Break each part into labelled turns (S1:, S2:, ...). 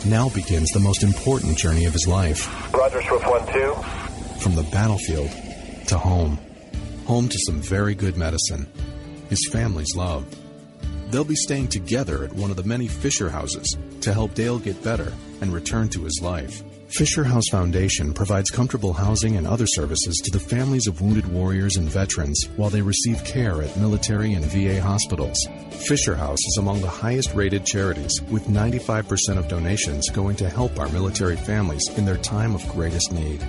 S1: Now begins the most important journey of his life.
S2: Roger, Swift 1-2.
S1: From the battlefield to home. Home to some very good medicine. His family's love. They'll be staying together at one of the many Fisher houses to help Dale get better and return to his life. Fisher House Foundation provides comfortable housing and other services to the families of wounded warriors and veterans while they receive care at military and VA hospitals. Fisher House is among the highest-rated charities, with 95% of donations going to help our military families in their time of greatest need.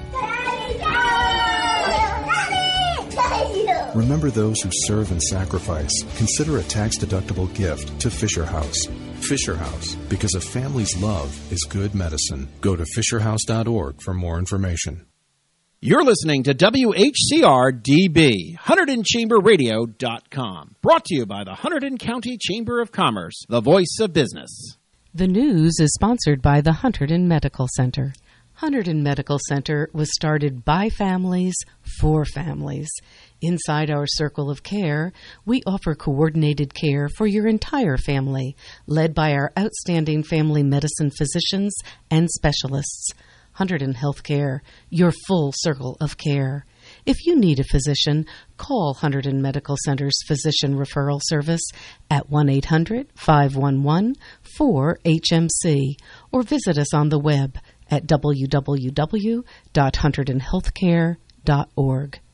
S1: Remember those who serve and sacrifice. Consider a tax-deductible gift to Fisher House. Fisher House, because a family's love is good medicine. Go to fisherhouse.org for more information.
S3: You're listening to WHCR-DB, HunterdonChamberRadio.com. Brought to you by the Hunterdon County Chamber of Commerce, the voice of business.
S4: The news is sponsored by the Hunterdon Medical Center. Hunterdon Medical Center was started by families for families. Inside our circle of care, we offer coordinated care for your entire family, led by our outstanding family medicine physicians and specialists. Hunterdon Healthcare, your full circle of care. If you need a physician, call Hunterdon Medical Center's Physician Referral Service at 1-800-511-4HMC or visit us on the web at www.hunterdonhealthcare.org.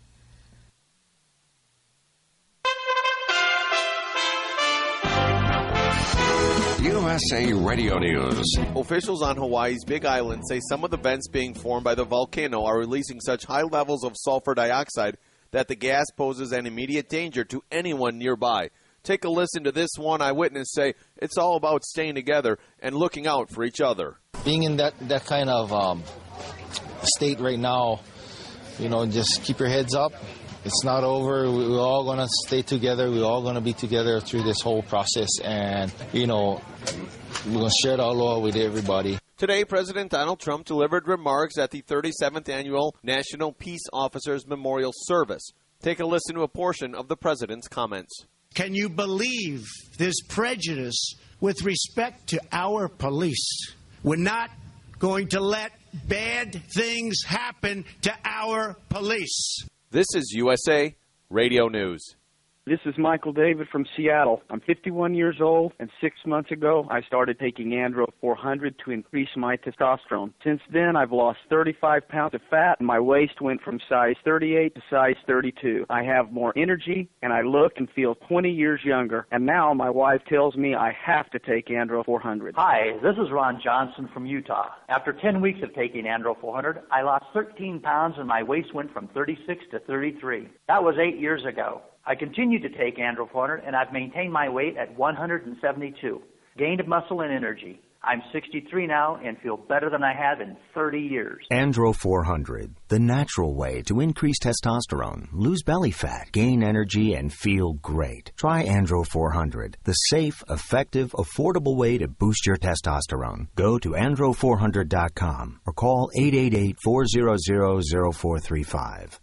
S5: USA Radio News.
S6: Officials on Hawaii's Big Island say some of the vents being formed by the volcano are releasing such high levels of sulfur dioxide that the gas poses an immediate danger to anyone nearby. Take a listen to this one eyewitness say it's all about staying together and looking out for each other.
S7: Being in that kind of state right now, just keep your heads up. It's not over. We're all going to stay together. We're all going to be together through this whole process. And, we're going to share the aloha with everybody.
S6: Today, President Donald Trump delivered remarks at the 37th Annual National Peace Officers Memorial Service. Take a listen to a portion of the president's comments.
S8: Can you believe this prejudice with respect to our police? We're not going to let bad things happen to our police.
S6: This is USA Radio News.
S9: This is Michael David from Seattle. I'm 51 years old, and 6 months ago, I started taking Andro 400 to increase my testosterone. Since then, I've lost 35 pounds of fat, and my waist went from size 38 to size 32. I have more energy, and I look and feel 20 years younger. And now my wife tells me I have to take Andro 400.
S10: Hi, this is Ron Johnson from Utah. After 10 weeks of taking Andro 400, I lost 13 pounds, and my waist went from 36 to 33. That was 8 years ago. I continue to take Andro 400, and I've maintained my weight at 172. Gained muscle and energy. I'm 63 now and feel better than I have in 30 years.
S11: Andro 400, the natural way to increase testosterone, lose belly fat, gain energy, and feel great. Try Andro 400, the safe, effective, affordable way to boost your testosterone. Go to andro400.com or call 888-400-0435.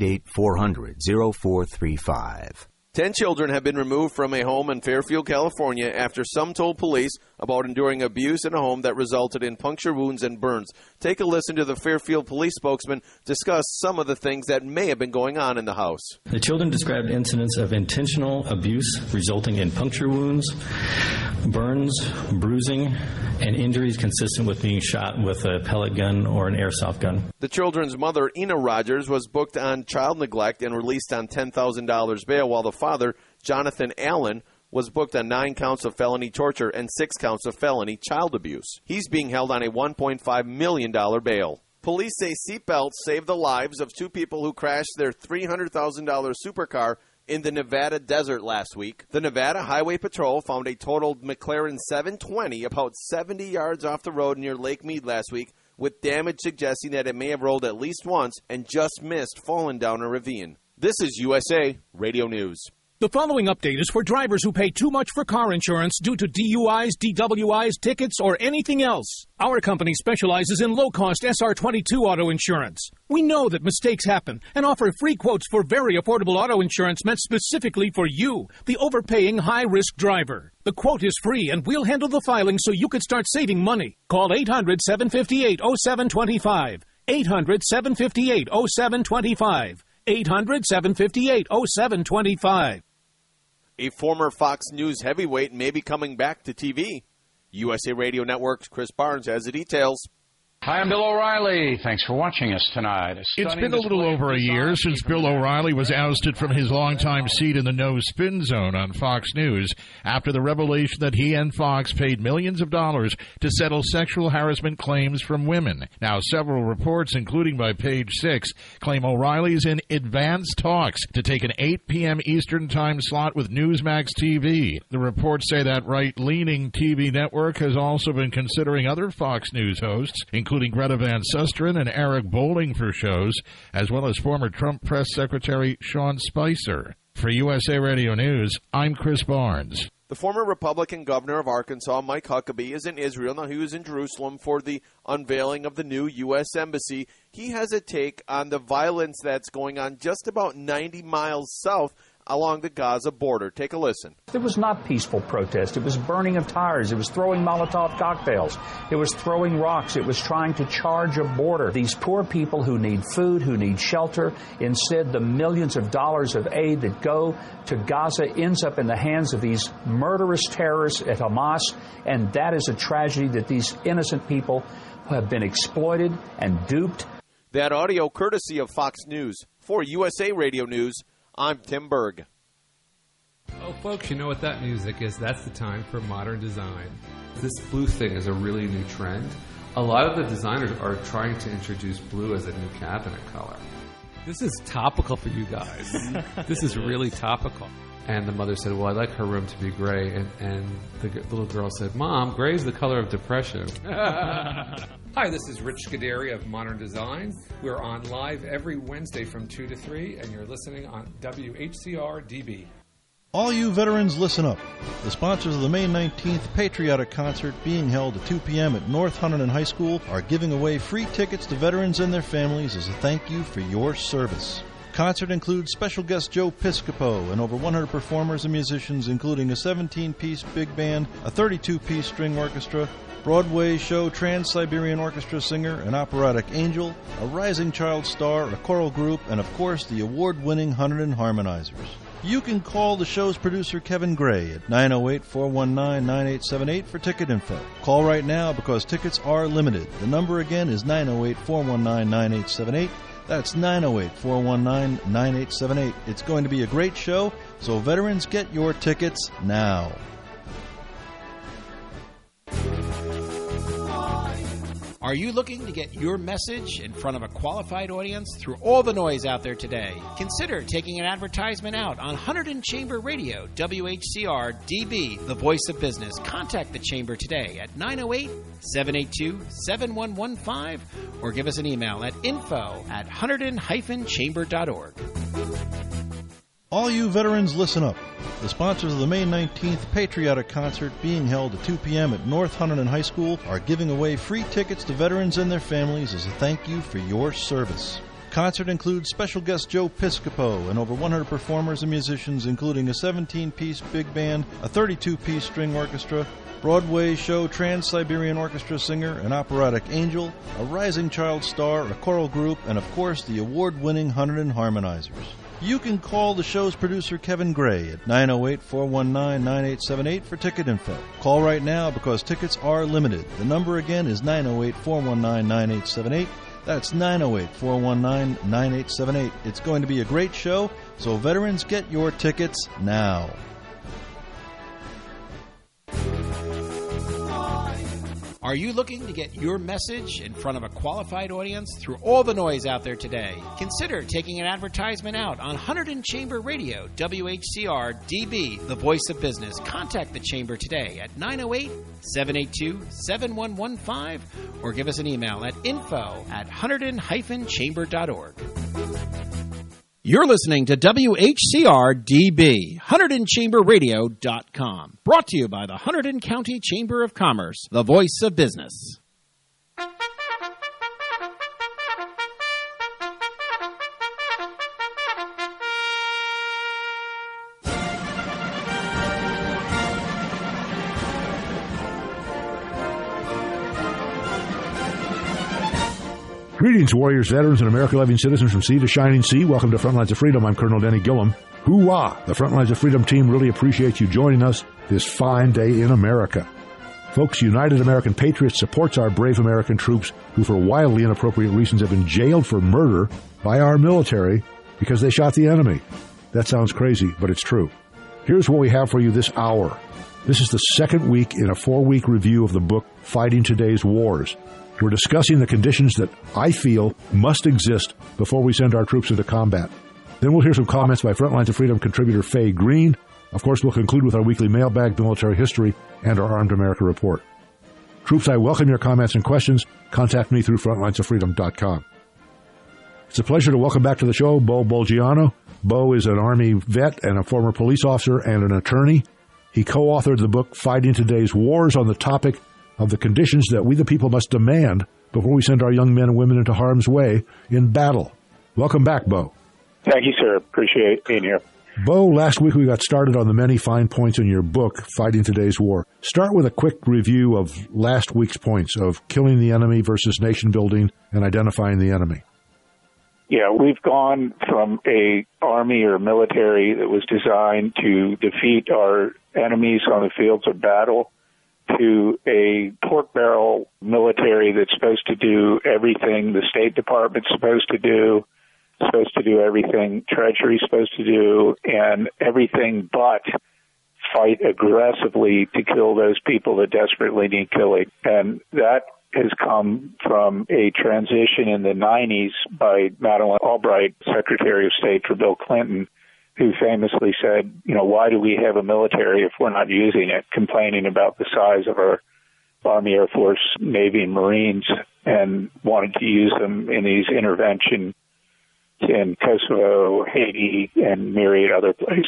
S11: 888-400-0435.
S6: 10 children have been removed from a home in Fairfield, California, after some told police about enduring abuse in a home that resulted in puncture wounds and burns. Take a listen to the Fairfield police spokesman discuss some of the things that may have been going on in the house.
S12: The children described incidents of intentional abuse resulting in puncture wounds, burns, bruising, and injuries consistent with being shot with a pellet gun or an airsoft gun.
S6: The children's mother, Ina Rogers, was booked on child neglect and released on $10,000 bail, while the father, Jonathan Allen, was booked on 9 counts of felony torture and 6 counts of felony child abuse. He's being held on a $1.5 million bail. Police say seatbelts saved the lives of 2 people who crashed their $300,000 supercar in the Nevada desert last week. The Nevada Highway Patrol found a totaled McLaren 720 about 70 yards off the road near Lake Mead last week, with damage suggesting that it may have rolled at least once and just missed falling down a ravine. This is USA Radio News.
S13: The following update is for drivers who pay too much for car insurance due to DUIs, DWIs, tickets, or anything else. Our company specializes in low-cost SR22 auto insurance. We know that mistakes happen and offer free quotes for very affordable auto insurance meant specifically for you, the overpaying high-risk driver. The quote is free, and we'll handle the filing so you can start saving money. Call 800-758-0725. 800-758-0725. 800-758-0725.
S6: A former Fox News heavyweight may be coming back to TV. USA Radio Network's Chris Barnes has the details.
S14: Hi, I'm Bill O'Reilly. Thanks for watching us tonight.
S15: It's been a little over a year since Bill O'Reilly was ousted from his longtime seat in the No Spin Zone on Fox News after the revelation that he and Fox paid millions of dollars to settle sexual harassment claims from women. Now, several reports, including by Page Six, claim O'Reilly's in advanced talks to take an 8 p.m. Eastern Time slot with Newsmax TV. The reports say that right-leaning TV network has also been considering other Fox News hosts, including Greta Van Susteren and Eric Bolling for shows, as well as former Trump press secretary Sean Spicer. For USA Radio News, I'm Chris Barnes.
S6: The former Republican governor of Arkansas, Mike Huckabee, is in Israel. Now, he was in Jerusalem for the unveiling of the new U.S. Embassy. He has a take on the violence that's going on just about 90 miles south along the Gaza border. Take a listen.
S16: It was not peaceful protest. It was burning of tires. It was throwing Molotov cocktails. It was throwing rocks. It was trying to charge a border. These poor people who need food, who need shelter, instead the millions of dollars of aid that go to Gaza ends up in the hands of these murderous terrorists at Hamas, and that is a tragedy that these innocent people have been exploited and duped.
S6: That audio courtesy of Fox News. For USA Radio News, I'm Tim Berg.
S17: Oh, folks, you know what that music is. That's the time for modern design. This blue thing is a really new trend. A lot of the designers are trying to introduce blue as a new cabinet color. This is topical for you guys. This is really topical. And the mother said, well, I'd like her room to be gray. And the little girl said, Mom, gray is the color of depression. Hi, this is Rich Scuderi of Modern Design. We're on live every Wednesday from 2 to 3, and you're listening on WHCR DB.
S18: All you veterans, listen up. The sponsors of the May 19th Patriotic Concert being held at 2 p.m. at North Hunterdon High School are giving away free tickets to veterans and their families as a thank you for your service. Concert includes special guest Joe Piscopo and over 100 performers and musicians, including a 17-piece big band, a 32-piece string orchestra, Broadway show Trans-Siberian Orchestra singer, an operatic angel, a rising child star, a choral group, and of course the award-winning Hunterdon Harmonizers. You can call the show's producer Kevin Gray at 908-419-9878 for ticket info. Call right now because tickets are limited. The number again is 908-419-9878. That's 908-419-9878. It's going to be a great show, so veterans, get your tickets now.
S3: Are you looking to get your message in front of a qualified audience through all the noise out there today? Consider taking an advertisement out on Hunterdon Chamber Radio, WHCR DB, the voice of business. Contact the Chamber today at 908-782-7115 or give us an email at info@hunterdon-chamber.org.
S18: All you veterans, listen up. The sponsors of the May 19th Patriotic Concert being held at 2 p.m. at North Hunterdon High School are giving away free tickets to veterans and their families as a thank you for your service. Concert includes special guest Joe Piscopo and over 100 performers and musicians, including a 17-piece big band, a 32-piece string orchestra, Broadway show Trans-Siberian Orchestra singer, an operatic angel, a rising child star, a choral group, and of course the award-winning Hunterdon Harmonizers. You can call the show's producer Kevin Gray at 908-419-9878 for ticket info. Call right now because tickets are limited. The number again is 908-419-9878. That's 908-419-9878. It's going to be a great show, so veterans, get your tickets now.
S3: Are you looking to get your message in front of a qualified audience through all the noise out there today? Consider taking an advertisement out on Hunterdon Chamber Radio, WHCR DB, the voice of business. Contact the Chamber today at 908-782-7115 or give us an email at info@hunterdon-chamber.org. You're listening to WHCR-DB, HunterdonChamberRadio.com. Brought to you by the Hunterdon County Chamber of Commerce, the voice of business.
S19: Greetings, warriors, veterans, and America-loving citizens from sea to shining sea. Welcome to Frontlines of Freedom. I'm Colonel Denny Gillum. Hoo-wah! The Frontlines of Freedom team really appreciates you joining us this fine day in America. Folks, United American Patriots supports our brave American troops who, for wildly inappropriate reasons, have been jailed for murder by our military because they shot the enemy. That sounds crazy, but it's true. Here's what we have for you this hour. This is the second week in a 4-week review of the book, Fighting Today's Wars. We're discussing the conditions that I feel must exist before we send our troops into combat. Then we'll hear some comments by Frontlines of Freedom contributor Faye Green. Of course, we'll conclude with our weekly mailbag, military history, and our Armed America report. Troops, I welcome your comments and questions. Contact me through frontlinesoffreedom.com. It's a pleasure to welcome back to the show Bo Bulgiano. Bo is an Army vet and a former police officer and an attorney. He co-authored the book Fighting Today's Wars on the topic of the conditions that we the people must demand before we send our young men and women into harm's way in battle. Welcome back, Bo.
S20: Thank you, sir. Appreciate being here.
S19: Bo, last week we got started on the many fine points in your book, Fighting Today's War. Start with a quick review of last week's points of killing the enemy versus nation building and identifying the enemy.
S20: Yeah, we've gone from a army or military that was designed to defeat our enemies on the fields of battle to a pork barrel military that's supposed to do everything the State Department's supposed to do everything Treasury's supposed to do, and everything but fight aggressively to kill those people that desperately need killing. And that has come from a transition in the 90s by Madeleine Albright, Secretary of State for Bill Clinton, who famously said, why do we have a military if we're not using it, complaining about the size of our Army, Air Force, Navy, and Marines, and wanted to use them in these interventions in Kosovo, Haiti, and myriad other places.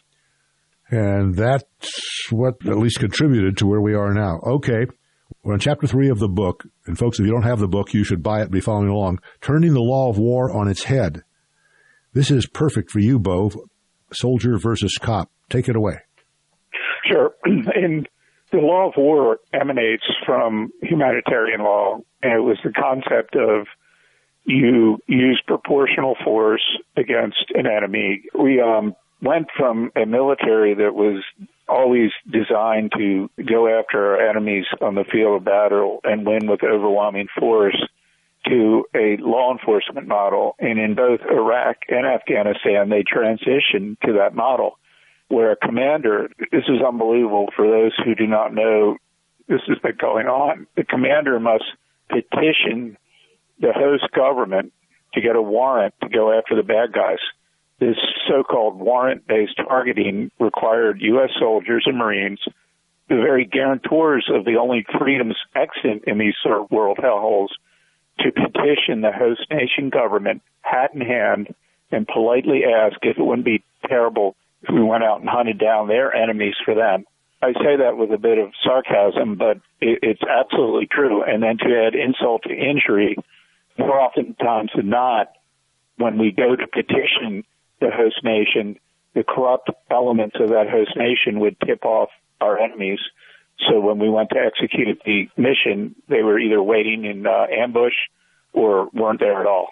S19: And that's what at least contributed to where we are now. Okay, we're on Chapter 3 of the book, and folks, if you don't have the book, you should buy it and be following along. Turning the Law of War on its head. This is perfect for you, Bo, soldier versus cop. Take it away.
S20: Sure. And the law of war emanates from humanitarian law, and it was the concept of you use proportional force against an enemy. We went from a military that was always designed to go after our enemies on the field of battle and win with overwhelming force to a law enforcement model. And in both Iraq and Afghanistan, they transitioned to that model where a commander, this is unbelievable for those who do not know this has been going on, the commander must petition the host government to get a warrant to go after the bad guys. This so-called warrant-based targeting required U.S. soldiers and Marines, the very guarantors of the only freedoms extant in these sort of world hellholes, to petition the host nation government, hat in hand, and politely ask if it wouldn't be terrible if we went out and hunted down their enemies for them. I say that with a bit of sarcasm, but it's absolutely true. And then to add insult to injury, more oftentimes than not, when we go to petition the host nation, the corrupt elements of that host nation would tip off our enemies. So when we went to execute the mission, they were either waiting in ambush or weren't there at all.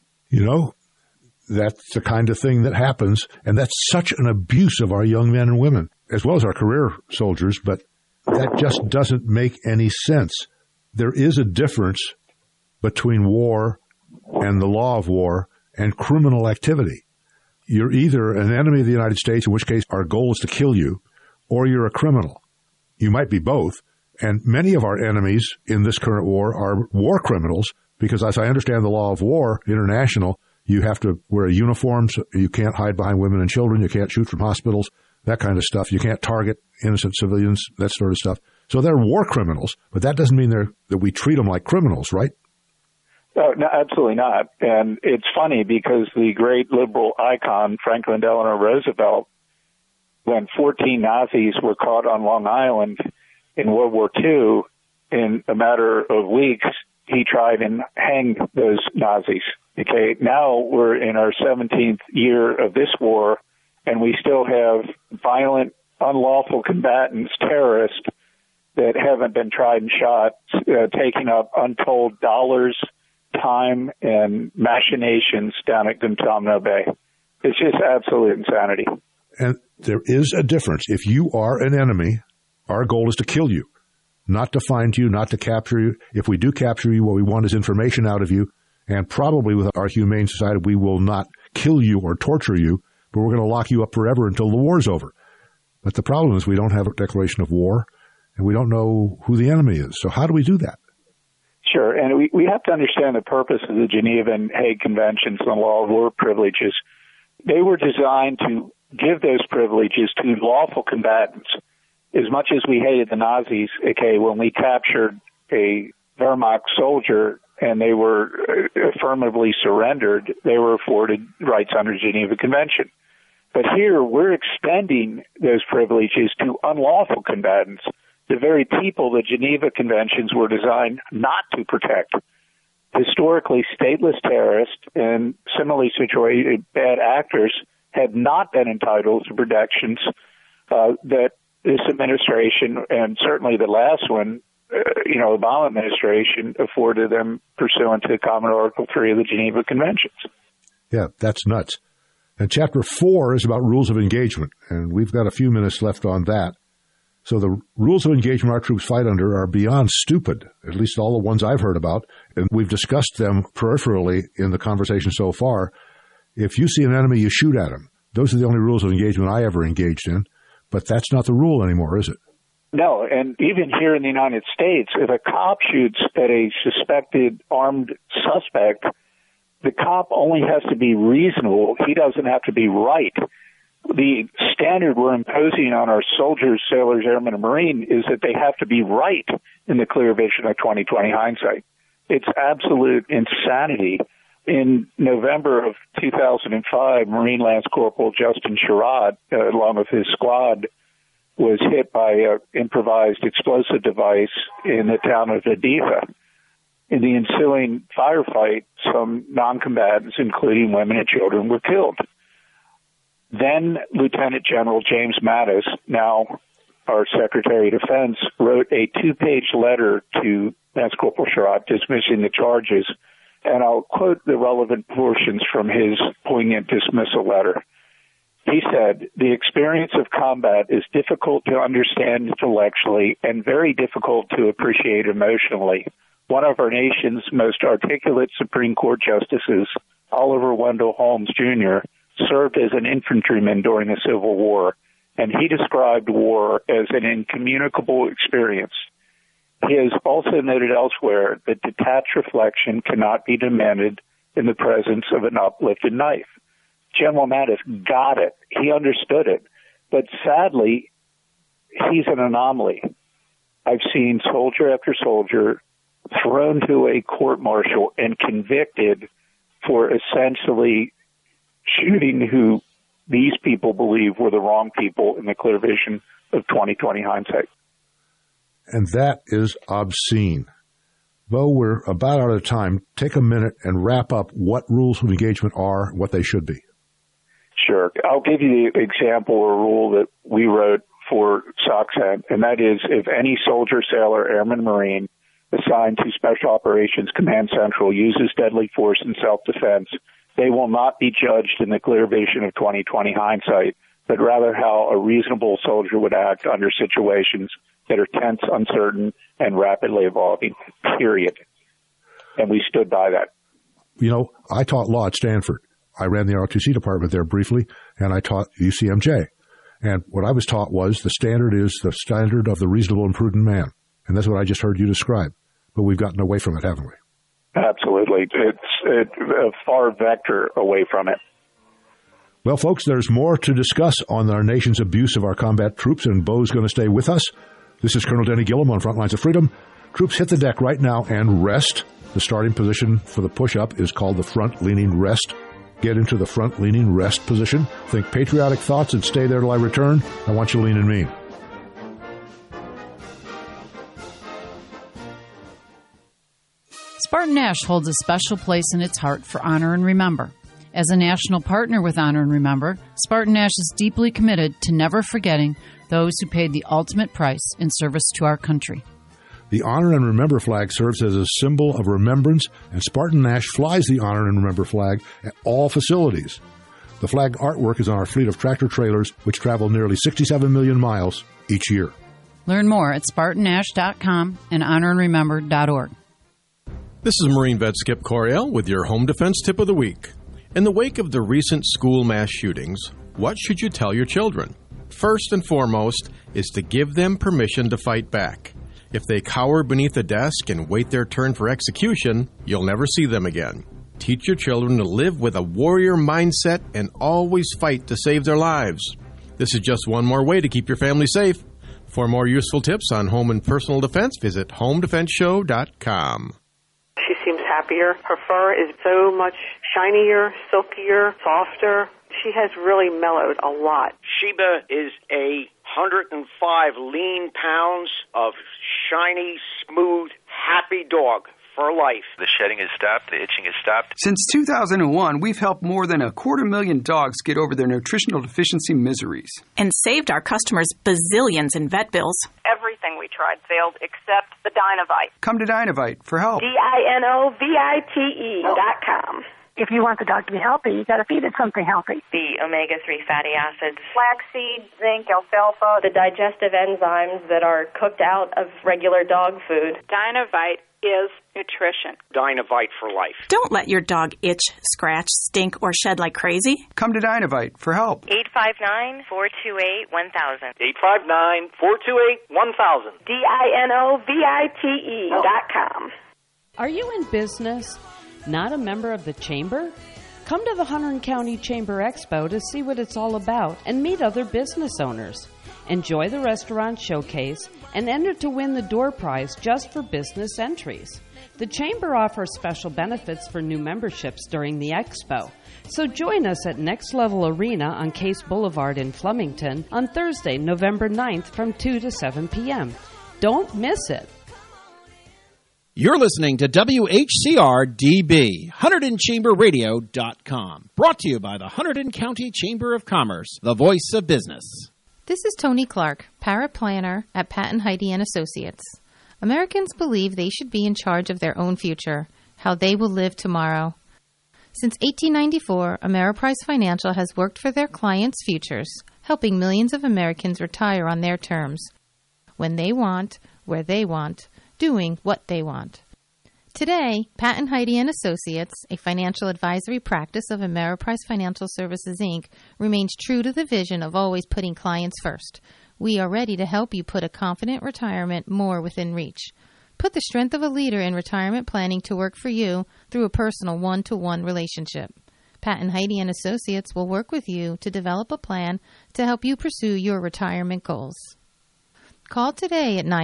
S19: That's the kind of thing that happens, and that's such an abuse of our young men and women, as well as our career soldiers, but that just doesn't make any sense. There is a difference between war and the law of war and criminal activity. You're either an enemy of the United States, in which case our goal is to kill you, or you're a criminal. You might be both, and many of our enemies in this current war are war criminals, because as I understand the law of war, international, you have to wear a uniform, so you can't hide behind women and children, you can't shoot from hospitals, that kind of stuff. You can't target innocent civilians, that sort of stuff. So they're war criminals, but that doesn't mean that we treat them like criminals, right?
S20: Oh, no, absolutely not. And it's funny because the great liberal icon, Franklin Delano Roosevelt, when 14 Nazis were caught on Long Island in World War II, in a matter of weeks, he tried and hanged those Nazis. Okay, now we're in our 17th year of this war, and we still have violent, unlawful combatants, terrorists, that haven't been tried and shot, taking up untold dollars, time, and machinations down at Guantanamo Bay. It's just absolute insanity.
S19: And there is a difference. If you are an enemy, our goal is to kill you, not to find you, not to capture you. If we do capture you, what we want is information out of you. And probably with our humane society, we will not kill you or torture you, but we're going to lock you up forever until the war's over. But the problem is we don't have a declaration of war, and we don't know who the enemy is. So how do we do that?
S20: Sure, and we have to understand the purpose of the Geneva and Hague Conventions on law of war privileges. They were designed to give those privileges to lawful combatants. As much as we hated the Nazis, okay, when we captured a Wehrmacht soldier and they were affirmatively surrendered, they were afforded rights under Geneva Convention. But here we're extending those privileges to unlawful combatants, the very people the Geneva Conventions were designed not to protect. Historically, stateless terrorists and similarly situated bad actors had not been entitled to protections that this administration, and certainly the last one, Obama administration, afforded them pursuant to Common Article 3 of the Geneva Conventions.
S19: Yeah, that's nuts. And Chapter 4 is about rules of engagement, and we've got a few minutes left on that. So the rules of engagement our troops fight under are beyond stupid, at least all the ones I've heard about, and we've discussed them peripherally in the conversation so far. If you see an enemy, you shoot at him. Those are the only rules of engagement I ever engaged in, but that's not the rule anymore, is it?
S20: No, and even here in the United States, if a cop shoots at a suspected armed suspect, the cop only has to be reasonable. He doesn't have to be right. The standard we're imposing on our soldiers, sailors, airmen, and Marine is that they have to be right in the clear vision of 20/20 hindsight. It's absolute insanity. In November of 2005, Marine Lance Corporal Justin Sherrod, along with his squad, was hit by an improvised explosive device in the town of Aditya. In the ensuing firefight, some non-combatants, including women and children, were killed. Then Lieutenant General James Mattis, now our Secretary of Defense, wrote a 2-page letter to Lance Corporal Sherrod dismissing the charges, and I'll quote the relevant portions from his poignant dismissal letter. He said, "The experience of combat is difficult to understand intellectually and very difficult to appreciate emotionally. One of our nation's most articulate Supreme Court justices, Oliver Wendell Holmes, Jr., served as an infantryman during the Civil War, and he described war as an incommunicable experience. He has also noted elsewhere that detached reflection cannot be demanded in the presence of an uplifted knife." General Mattis got it. He understood it. But sadly, he's an anomaly. I've seen soldier after soldier thrown to a court-martial and convicted for essentially shooting who these people believe were the wrong people in the clear vision of 20/20 hindsight.
S19: And that is obscene. Bo, we're about out of time. Take a minute and wrap up what rules of engagement are, what they should be.
S20: Sure. I'll give you the example or rule that we wrote for SOCCENT, and that is if any soldier, sailor, airman, Marine assigned to Special Operations Command Central uses deadly force in self-defense, they will not be judged in the clear vision of 20/20 hindsight, but rather how a reasonable soldier would act under situations that are tense, uncertain, and rapidly evolving, period. And we stood by that.
S19: You know, I taught law at Stanford. I ran the ROTC department there briefly, and I taught UCMJ. And what I was taught was the standard is the standard of the reasonable and prudent man. And that's what I just heard you describe. But we've gotten away from it, haven't we?
S20: Absolutely. It's a far vector away from it.
S19: Well, folks, there's more to discuss on our nation's abuse of our combat troops, and Bo's going to stay with us. This is Colonel Denny Gillum on Front Lines of Freedom. Troops hit the deck right now and rest. The starting position for the push-up is called the front-leaning rest. Get into the front-leaning rest position. Think patriotic thoughts and stay there till I return. I want you to lean and mean.
S21: Spartan Nash holds a special place in its heart for Honor and Remember. As a national partner with Honor and Remember, Spartan Nash is deeply committed to never forgetting those who paid the ultimate price in service to our country.
S19: The Honor and Remember flag serves as a symbol of remembrance, and Spartan Nash flies the Honor and Remember flag at all facilities. The flag artwork is on our fleet of tractor-trailers, which travel nearly 67 million miles each year.
S21: Learn more at SpartanNash.com and honorandremember.org.
S22: This is Marine vet Skip Coryell with your Home Defense Tip of the Week. In the wake of the recent school mass shootings, what should you tell your children? First and foremost is to give them permission to fight back. If they cower beneath a desk and wait their turn for execution, you'll never see them again. Teach your children to live with a warrior mindset and always fight to save their lives. This is just one more way to keep your family safe. For more useful tips on home and personal defense, visit HomeDefenseShow.com.
S23: She seems happier. Her fur is so much shinier, silkier, softer. She has really mellowed a lot.
S24: Sheba is a 105 lean pounds of shiny, smooth, happy dog for life.
S25: The shedding has stopped. The itching has stopped.
S26: Since 2001, we've helped more than 250,000 dogs get over their nutritional deficiency miseries.
S27: And saved our customers bazillions in vet bills.
S28: Everything we tried failed except the Dinovite.
S26: Come to Dinovite for help.
S28: DINOVITE.com.
S29: If you want the dog to be healthy, you got to feed it something healthy.
S28: The omega-3 fatty acids, flaxseed, zinc, alfalfa, the digestive enzymes that are cooked out of regular dog food.
S29: Dinovite is nutrition.
S24: Dinovite for life.
S27: Don't let your dog itch, scratch, stink, or shed like crazy.
S26: Come to Dinovite for help.
S28: 859-428-1000.
S24: 859-428-1000.
S28: DINOVITE.com.
S4: Are you in business? Not a member of the Chamber? Come to the Hunterdon County Chamber Expo to see what it's all about and meet other business owners. Enjoy the restaurant showcase and enter to win the door prize just for business entries. The Chamber offers special benefits for new memberships during the expo. So join us at Next Level Arena on Case Boulevard in Flemington on Thursday, November 9th from 2 to 7 p.m. Don't miss it.
S3: You're listening to WHCR-DB, HunterdonChamberRadio.com. Brought to you by the Hunterdon County Chamber of Commerce, the voice of business.
S30: This is Tony Clark, paraplanner at Patton Heide & Associates. Americans believe they should be in charge of their own future, how they will live tomorrow. Since 1894, Ameriprise Financial has worked for their clients' futures, helping millions of Americans retire on their terms, when they want, where they want, doing what they want. Today, Patton Heide & Associates, a financial advisory practice of Ameriprise Financial Services, Inc., remains true to the vision of always putting clients first. We are ready to help you put a confident retirement more within reach. Put the strength of a leader in retirement planning to work for you through a personal one-to-one relationship. Patton Heide & Associates will work with you to develop a plan to help you pursue your retirement goals. Call today at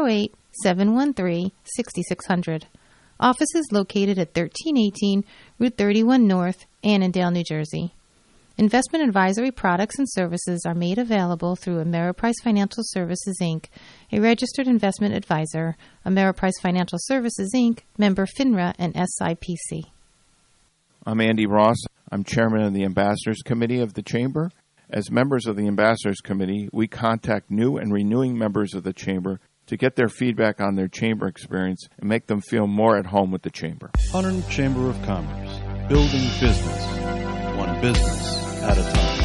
S30: 908-713-6600. Office is located at 1318 Route 31 North, Annandale, New Jersey. Investment advisory products and services are made available through Ameriprise Financial Services, Inc., a registered investment advisor, Ameriprise Financial Services, Inc., member FINRA and SIPC.
S31: I'm Andy Ross. I'm chairman of the Ambassadors Committee of the Chamber. As members of the Ambassadors Committee, we contact new and renewing members of the Chamber to get their feedback on their Chamber experience and make them feel more at home with the Chamber.
S18: Hunterdon Chamber of Commerce, building business, one business at a time.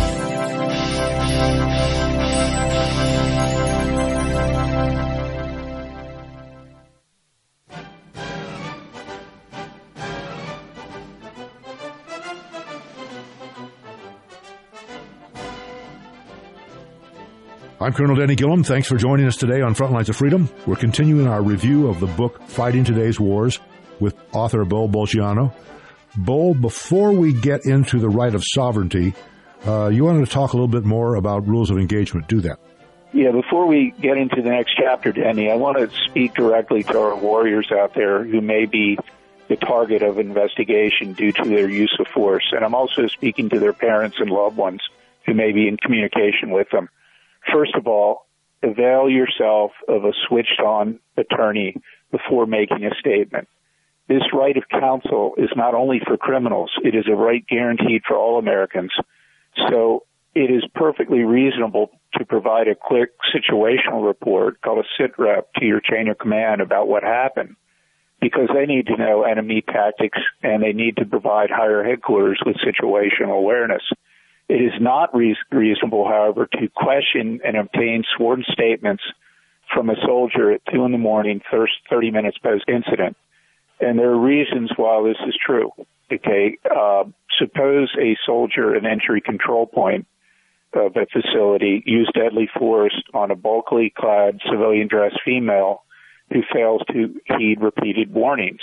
S19: I'm Colonel Denny Gillum. Thanks for joining us today on Frontlines of Freedom. We're continuing our review of the book Fighting Today's Wars with author Bo Bolgiano. Bo, before we get into the right of sovereignty, you wanted to talk a little bit more about rules of engagement. Do that.
S20: Yeah, before we get into the next chapter, Denny, I want to speak directly to our warriors out there who may be the target of investigation due to their use of force. And I'm also speaking to their parents and loved ones who may be in communication with them. First of all, avail yourself of a switched-on attorney before making a statement. This right of counsel is not only for criminals, it is a right guaranteed for all Americans. So it is perfectly reasonable to provide a quick situational report called a SITREP to your chain of command about what happened, because they need to know enemy tactics and they need to provide higher headquarters with situational awareness. It is not reasonable, however, to question and obtain sworn statements from a soldier at 2 a.m, 30 minutes post-incident. And there are reasons why this is true. Okay, suppose a soldier at an entry control point of a facility used deadly force on a bulkily clad civilian-dressed female who fails to heed repeated warnings.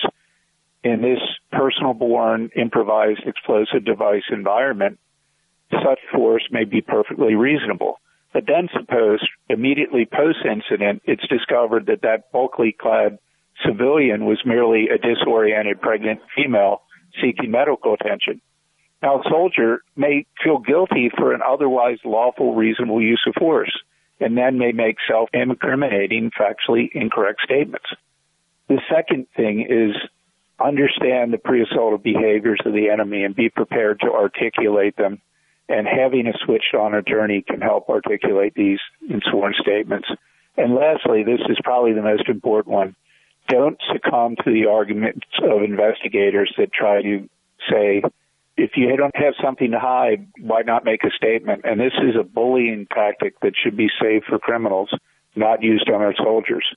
S20: In this personal-born, improvised explosive device environment, such force may be perfectly reasonable. But then suppose immediately post-incident it's discovered that that bulkily clad civilian was merely a disoriented pregnant female seeking medical attention. Now, a soldier may feel guilty for an otherwise lawful, reasonable use of force, and then may make self-incriminating, factually incorrect statements. The second thing is understand the pre-assaultive behaviors of the enemy and be prepared to articulate them. And having a switched-on attorney can help articulate these in sworn statements. And lastly, this is probably the most important one. Don't succumb to the arguments of investigators that try to say, if you don't have something to hide, why not make a statement? And this is a bullying tactic that should be saved for criminals, not used on our soldiers.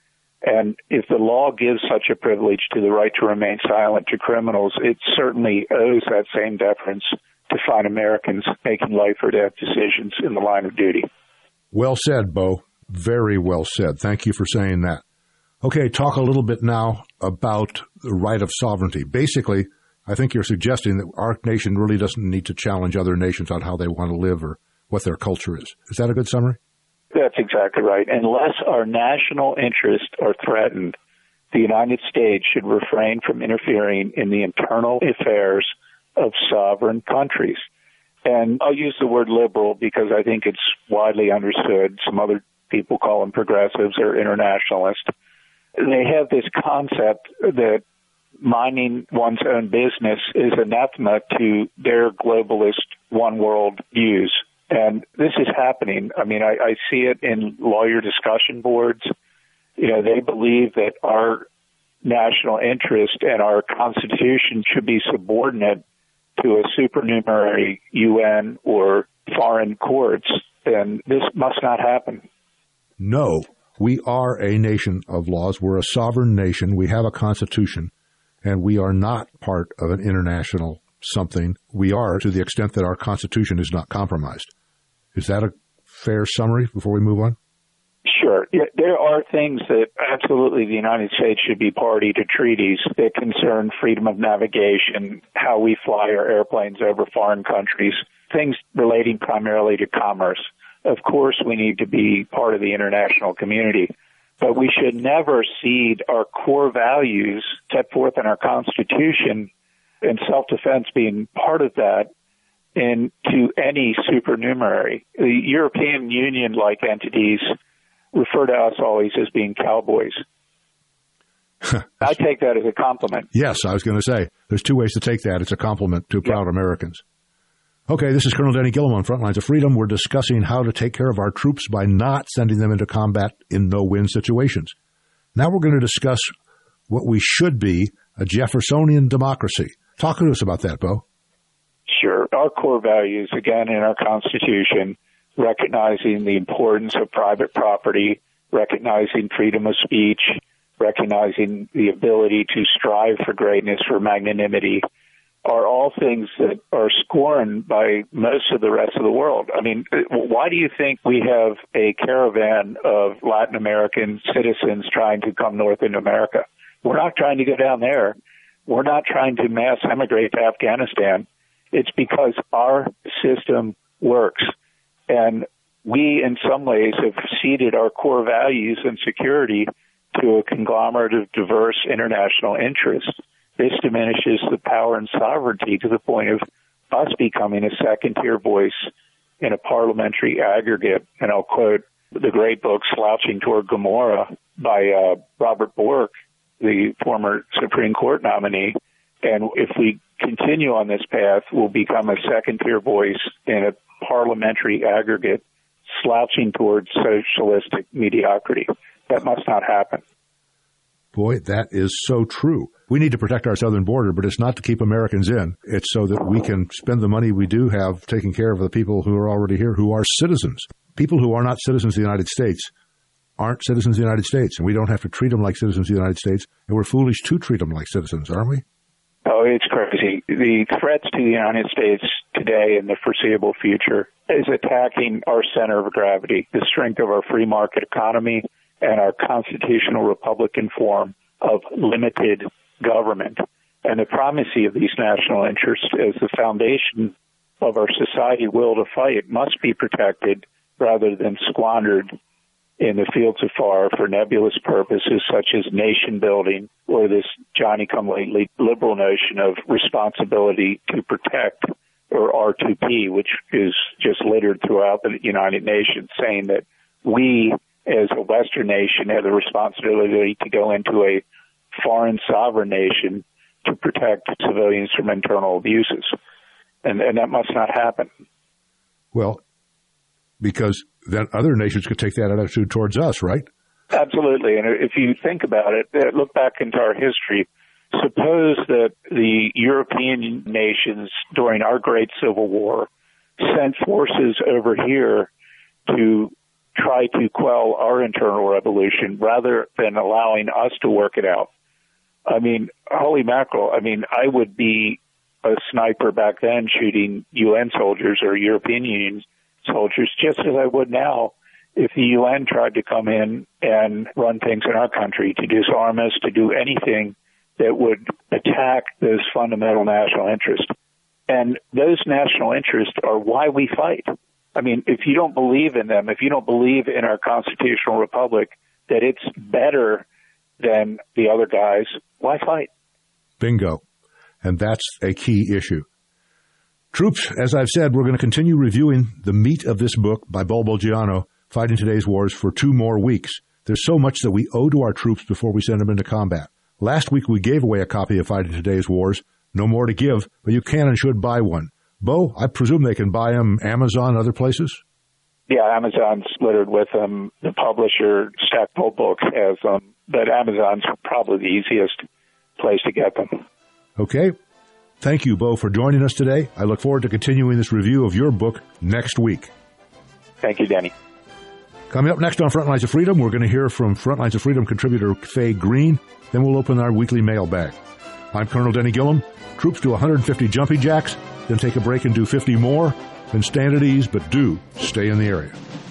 S20: And if the law gives such a privilege to the right to remain silent to criminals, it certainly owes that same deference to fine Americans making life or death decisions in the line of duty.
S19: Well said, Bo. Very well said. Thank you for saying that. Okay, talk a little bit now about the right of sovereignty. Basically, I think you're suggesting that our nation really doesn't need to challenge other nations on how they want to live or what their culture is. Is that a good summary?
S20: That's exactly right. Unless our national interests are threatened, the United States should refrain from interfering in the internal affairs of sovereign countries. And I'll use the word liberal because I think it's widely understood. Some other people call them progressives or internationalists. They have this concept that minding one's own business is anathema to their globalist one world views. And this is happening. I mean, I see it in lawyer discussion boards. You know, they believe that our national interest and our Constitution should be subordinate to a supernumerary UN or foreign courts, and this must not happen.
S19: No, we are a nation of laws. We're a sovereign nation. We have a constitution, and we are not part of an international something. We are to the extent that our constitution is not compromised. Is that a fair summary before we move on?
S20: Sure. Yeah, there are things that absolutely the United States should be party to treaties that concern freedom of navigation, how we fly our airplanes over foreign countries, things relating primarily to commerce. Of course, we need to be part of the international community, but we should never cede our core values set forth in our Constitution, and self-defense being part of that, into any supernumerary. The European Union-like entities refer to us always as being cowboys. I take that as a compliment.
S19: Yes, I was going to say, there's two ways to take that. It's a compliment to proud Americans. Okay, this is Colonel Denny Gillum on Frontlines of Freedom. We're discussing how to take care of our troops by not sending them into combat in no-win situations. Now we're going to discuss what we should be, a Jeffersonian democracy. Talk to us about that, Bo.
S20: Sure. Our core values, again, in our Constitution, recognizing the importance of private property, recognizing freedom of speech, recognizing the ability to strive for greatness, for magnanimity, are all things that are scorned by most of the rest of the world. I mean, why do you think we have a caravan of Latin American citizens trying to come north into America? We're not trying to go down there. We're not trying to mass emigrate to Afghanistan. It's because our system works. And we, in some ways, have ceded our core values and security to a conglomerate of diverse international interests. this diminishes the power and sovereignty to the point of us becoming a second-tier voice in a parliamentary aggregate. And I'll quote the great book Slouching Toward Gomorrah by Robert Bork, the former Supreme Court nominee. And if we continue on this path, we'll become a second-tier voice in a parliamentary aggregate slouching towards socialistic mediocrity. That must not happen.
S19: Boy, that is so true. We need to protect our southern border, but it's not to keep Americans in. It's so that we can spend the money we do have taking care of the people who are already here, who are citizens. People who are not citizens of the United States aren't citizens of the United States, and we don't have to treat them like citizens of the United States, and we're foolish to treat them like citizens, aren't we?
S20: Oh, it's crazy. The threats to the United States today and the foreseeable future is attacking our center of gravity, the strength of our free market economy and our constitutional Republican form of limited government. And the primacy of these national interests as the foundation of our society will to fight must be protected rather than squandered in the fields of far for nebulous purposes such as nation building or this Johnny-come-lately liberal notion of responsibility to protect, or R2P, which is just littered throughout the United Nations, saying that we as a Western nation have the responsibility to go into a foreign sovereign nation to protect civilians from internal abuses. And that must not happen.
S19: Well, because then other nations could take that attitude towards us, right?
S20: Absolutely. And if you think about it, look back into our history, suppose that the European nations during our great Civil War sent forces over here to try to quell our internal revolution rather than allowing us to work it out. I mean, holy mackerel. I mean, I would be a sniper back then shooting UN soldiers or European Union soldiers just as I would now if the UN tried to come in and run things in our country, to disarm us, to do anything that would attack those fundamental national interests. And those national interests are why we fight. I mean, if you don't believe in them, if you don't believe in our constitutional republic, that it's better than the other guys, why fight?
S19: Bingo. And that's a key issue. Troops, as I've said, we're going to continue reviewing the meat of this book by Bo Bulgiano, Fighting Today's Wars, for 2 more weeks. There's so much that we owe to our troops before we send them into combat. Last week we gave away a copy of Fighting Today's Wars. No more to give, but you can and should buy one. Bo, I presume they can buy them Amazon, other places?
S20: Yeah, Amazon's littered with them. The publisher, Stackpole Books, has them. But Amazon's probably the easiest place to get them.
S19: Okay. Thank you, Bo, for joining us today. I look forward to continuing this review of your book next week.
S20: Thank you, Denny.
S19: Coming up next on Frontlines of Freedom, we're going to hear from Frontlines of Freedom contributor Faye Green. Then we'll open our weekly mailbag. I'm Colonel Denny Gillum. Troops do 150 jumping jacks, then take a break and do 50 more. Then stand at ease, but do stay in the area.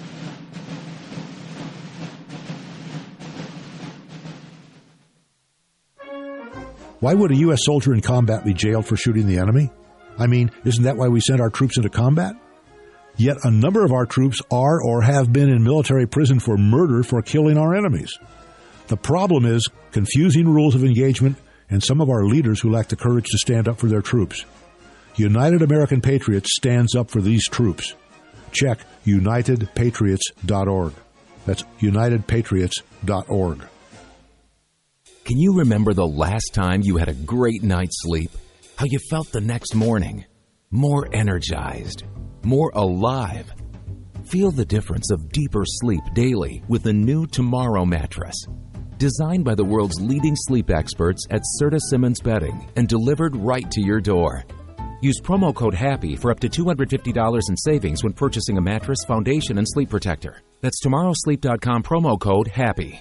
S19: Why would a U.S. soldier in combat be jailed for shooting the enemy? I mean, isn't that why we send our troops into combat? Yet a number of our troops are or have been in military prison for murder for killing our enemies. The problem is confusing rules of engagement and some of our leaders who lack the courage to stand up for their troops. United American Patriots stands up for these troops. Check UnitedPatriots.org. That's UnitedPatriots.org.
S1: Can you remember the last time you had a great night's sleep? How you felt the next morning? More energized, more alive. Feel the difference of deeper sleep daily with the new Tomorrow mattress. Designed by the world's leading sleep experts at Serta Simmons Bedding and delivered right to your door. Use promo code HAPPY for up to $250 in savings when purchasing a mattress, foundation, and sleep protector. That's tomorrowsleep.com promo code HAPPY.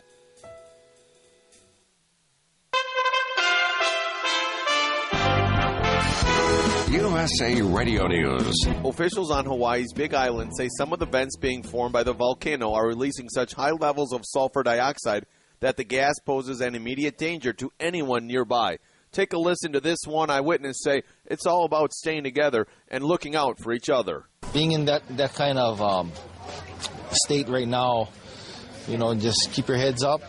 S2: USA Radio News.
S6: Officials on Hawaii's Big Island say some of the vents being formed by the volcano are releasing such high levels of sulfur dioxide that the gas poses an immediate danger to anyone nearby. Take a listen to this one eyewitness say it's all about staying together and looking out for each other.
S5: Being in that kind of state right now, just keep your heads up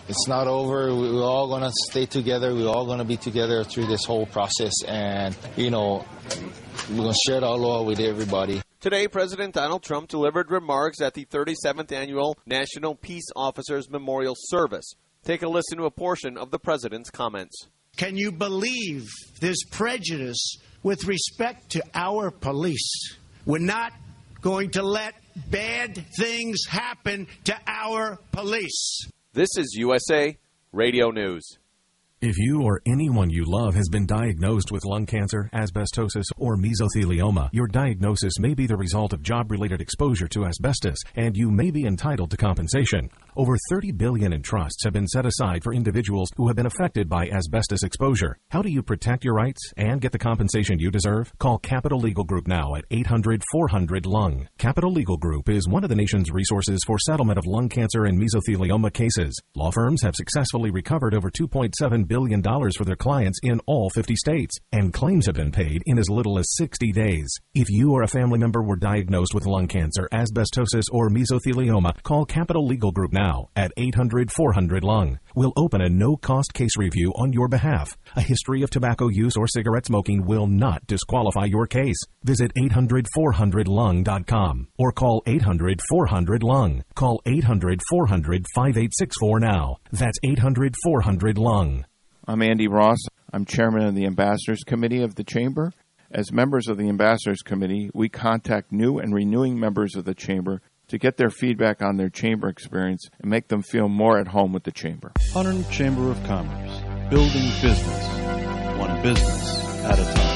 S5: It's not over. We're all going to stay together. We're all going to be together through this whole process. And, we're going to share our law with everybody.
S6: Today, President Donald Trump delivered remarks at the 37th Annual National Peace Officers Memorial Service. Take a listen to a portion of the president's comments.
S7: Can you believe there's prejudice with respect to our police? We're not going to let bad things happen to our police.
S6: This is USA Radio News.
S8: If you or anyone you love has been diagnosed with lung cancer, asbestosis, or mesothelioma, your diagnosis may be the result of job-related exposure to asbestos, and you may be entitled to compensation. Over $30 billion in trusts have been set aside for individuals who have been affected by asbestos exposure. How do you protect your rights and get the compensation you deserve? Call Capital Legal Group now at 800-400-LUNG. Capital Legal Group is one of the nation's resources for settlement of lung cancer and mesothelioma cases. Law firms have successfully recovered over $2.7 billion for their clients in all 50 states, and claims have been paid in as little as 60 days. If you or a family member were diagnosed with lung cancer, asbestosis, or mesothelioma, call Capital Legal Group now at 800-400-LUNG. We'll open a no-cost case review on your behalf. A history of tobacco use or cigarette smoking will not disqualify your case. Visit 800-400-LUNG.com or call 800-400-LUNG. Call 800-400-5864 now. That's 800-400-LUNG.
S31: I'm Andy Ross. I'm chairman of the Ambassadors Committee of the Chamber. As members of the Ambassadors Committee, we contact new and renewing members of the Chamber to get their feedback on their Chamber experience and make them feel more at home with the Chamber.
S18: Hunterdon Chamber of Commerce, building business, one business at a time.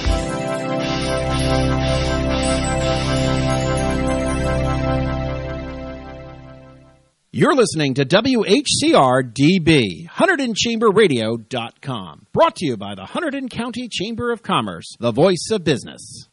S3: You're listening to WHCR-DB, HunterdonChamberRadio.com. Brought to you by the Hunterdon County Chamber of Commerce, the voice of business.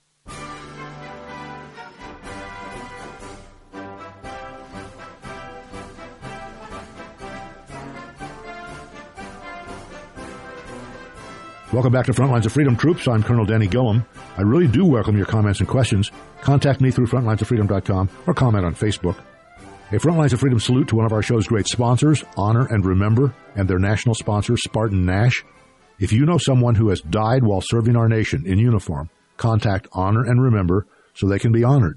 S19: Welcome back to Frontlines of Freedom Troops. I'm Colonel Danny Gillum. I really do welcome your comments and questions. Contact me through frontlinesoffreedom.com or comment on Facebook. A Frontlines of Freedom salute to one of our show's great sponsors, Honor and Remember, and their national sponsor, Spartan Nash. If you know someone who has died while serving our nation in uniform, contact Honor and Remember so they can be honored.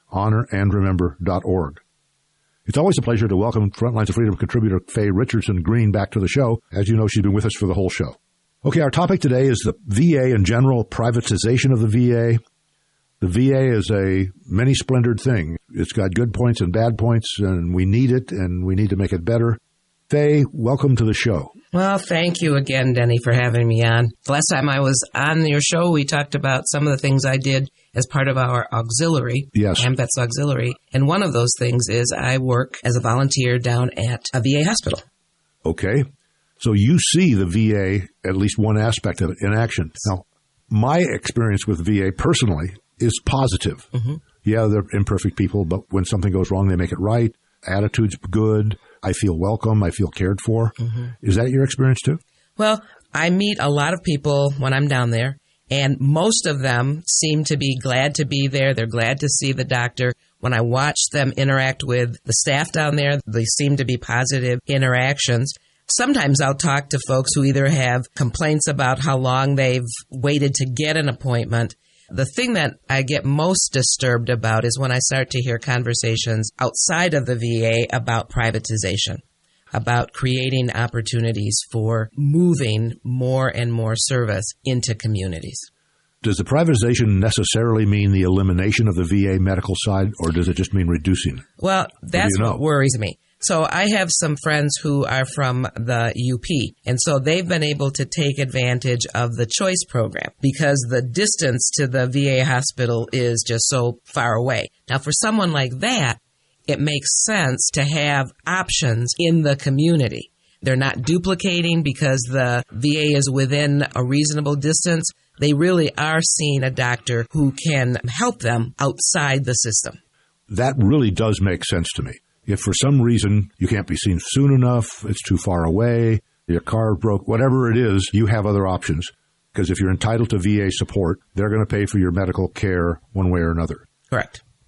S19: honorandremember.org. It's always a pleasure to welcome Frontlines of Freedom contributor Faye Richardson Green back to the show. As you know, she's been with us for the whole show. Okay, our topic today is the VA in general, privatization of the VA. The VA is a many-splendored thing. It's got good points and bad points, and we need it, and we need to make it better. Faye, welcome to the show.
S9: Well, thank you again, Denny, for having me on. The last time I was on your show, we talked about some of the things I did as part of our auxiliary,
S19: yes,
S9: AMVETS Auxiliary, and one of those things is I work as a volunteer down at a VA hospital.
S19: Okay. So you see the VA, at least one aspect of it, in action. Now, my experience with VA personally is positive.
S9: Mm-hmm.
S19: Yeah, they're imperfect people, but when something goes wrong, they make it right. Attitude's good. I feel welcome. I feel cared for.
S9: Mm-hmm.
S19: Is that your experience too?
S9: Well, I meet a lot of people when I'm down there, and most of them seem to be glad to be there. They're glad to see the doctor. When I watch them interact with the staff down there, they seem to be positive interactions. Sometimes I'll talk to folks who either have complaints about how long they've waited to get an appointment. The thing that I get most disturbed about is when I start to hear conversations outside of the VA about privatization, about creating opportunities for moving more and more service into communities.
S19: Does the privatization necessarily mean the elimination of the VA medical side, or does it just mean reducing it?
S9: Well, that's what worries me. So I have some friends who are from the UP, and so they've been able to take advantage of the choice program because the distance to the VA hospital is just so far away. Now, for someone like that, it makes sense to have options in the community. They're not duplicating because the VA is within a reasonable distance. They really are seeing a doctor who can help them outside the system.
S19: That really does make sense to me. If for some reason you can't be seen soon enough, it's too far away, your car broke, whatever it is, you have other options. Because if you're entitled to VA support, they're going to pay for your medical care one way or another.
S9: Correct.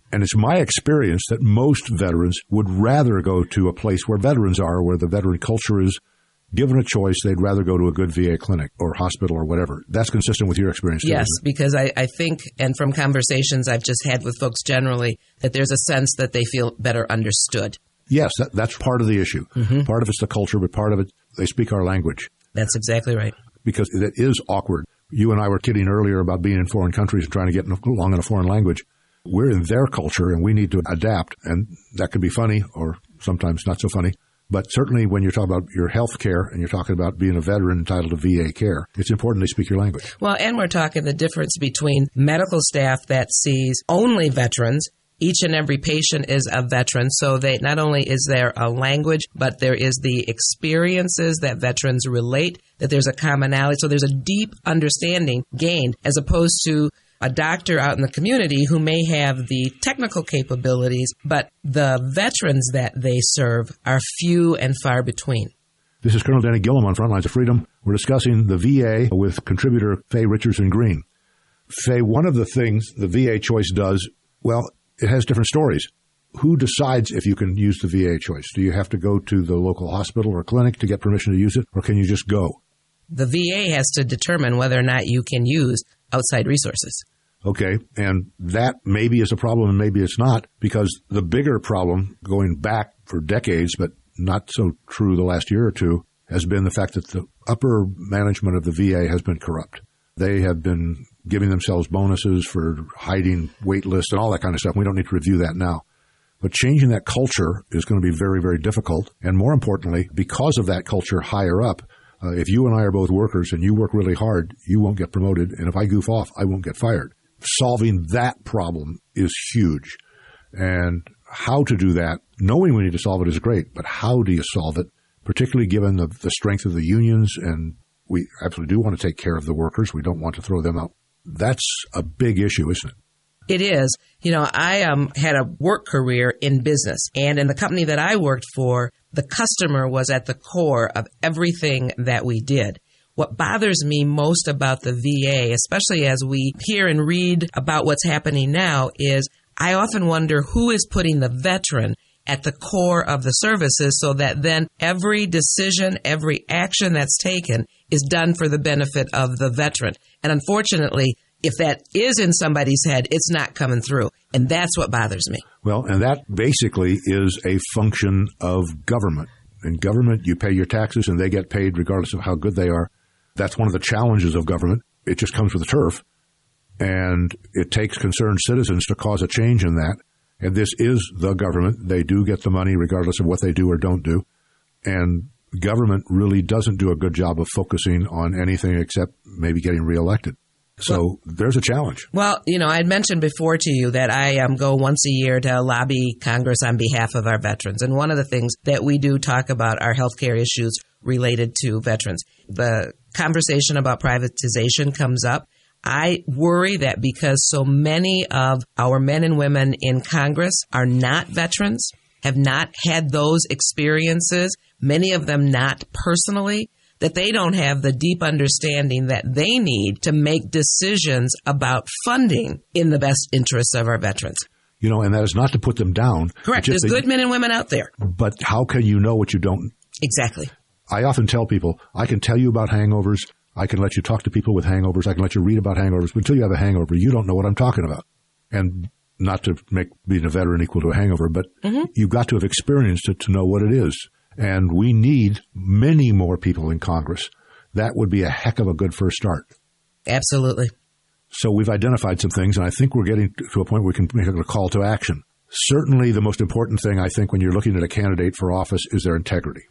S19: And it's my experience that most veterans would rather go to a place where veterans are, where the veteran culture is. Given a choice, they'd rather go to a good VA clinic or hospital or whatever. That's consistent with your experience, too,
S9: yes,
S19: isn't it?
S9: because I think, and from conversations I've just had with folks generally, that there's a sense that they feel better understood.
S19: Yes, that's part of the issue. Mm-hmm. Part of it's the culture, but part of it, they speak our language.
S9: That's exactly right.
S19: Because it is awkward. You and I were kidding earlier about being in foreign countries and trying to get along in a foreign language. We're in their culture, and we need to adapt, and that can be funny or sometimes not so funny. But certainly when you're talking about your health care and you're talking about being a veteran entitled to VA care, it's important they speak your language.
S9: Well, and we're talking the difference between medical staff that sees only veterans. Each and every patient is a veteran, so they not only is there a language, but there is the experiences that veterans relate, that there's a commonality, so there's a deep understanding gained, as opposed to a doctor out in the community who may have the technical capabilities, but the veterans that they serve are few and far between.
S19: This is Colonel Danny Gillum on Frontlines of Freedom. We're discussing the VA with contributor Faye Richardson Green. Faye, one of the things the VA choice does, well, it has different stories. Who decides if you can use the VA choice? Do you have to go to the local hospital or clinic to get permission to use it, or can you just go?
S9: The VA has to determine whether or not you can use outside resources.
S19: Okay, and that maybe is a problem and maybe it's not, because the bigger problem going back for decades, but not so true the last year or two, has been the fact that the upper management of the VA has been corrupt. They have been giving themselves bonuses for hiding wait lists and all that kind of stuff. We don't need to review that now. But changing that culture is going to be very, very difficult. And more importantly, because of that culture higher up, if you and I are both workers and you work really hard, you won't get promoted. And if I goof off, I won't get fired. Solving that problem is huge. And how to do that, knowing we need to solve it is great, but how do you solve it, particularly given the strength of the unions, and we absolutely do want to take care of the workers. We don't want to throw them out. That's a big issue, isn't it?
S9: It is. You know, I had a work career in business, and in the company that I worked for, the customer was at the core of everything that we did. What bothers me most about the VA, especially as we hear and read about what's happening now, is I often wonder who is putting the veteran at the core of the services so that then every decision, every action that's taken is done for the benefit of the veteran. And unfortunately, if that is in somebody's head, it's not coming through. And that's what bothers me.
S19: Well, and that basically is a function of government. In government, you pay your taxes and they get paid regardless of how good they are. That's one of the challenges of government. It just comes with the turf. And it takes concerned citizens to cause a change in that. And this is the government. They do get the money regardless of what they do or don't do. And government really doesn't do a good job of focusing on anything except maybe getting reelected. So there's a challenge.
S9: Well, you know, I had mentioned before to you that I go once a year to lobby Congress on behalf of our veterans. And one of the things that we do talk about are healthcare issues related to veterans. The conversation about privatization comes up. I worry that because so many of our men and women in Congress are not veterans, have not had those experiences, many of them not personally, that they don't have the deep understanding that they need to make decisions about funding in the best interests of our veterans.
S19: You know, and that is not to put them down.
S9: Correct. There's good men and women out there.
S19: But how can you know what you don't?
S9: Exactly.
S19: I often tell people, I can tell you about hangovers. I can let you talk to people with hangovers. I can let you read about hangovers. But until you have a hangover, you don't know what I'm talking about. And not to make being a veteran equal to a hangover, but you've got to have experienced it to know what it is. And we need many more people in Congress. That would be a heck of a good first start.
S9: Absolutely.
S19: So we've identified some things, and I think we're getting to a point where we can make a call to action. Certainly the most important thing, I think, when you're looking at a candidate for office is their integrity.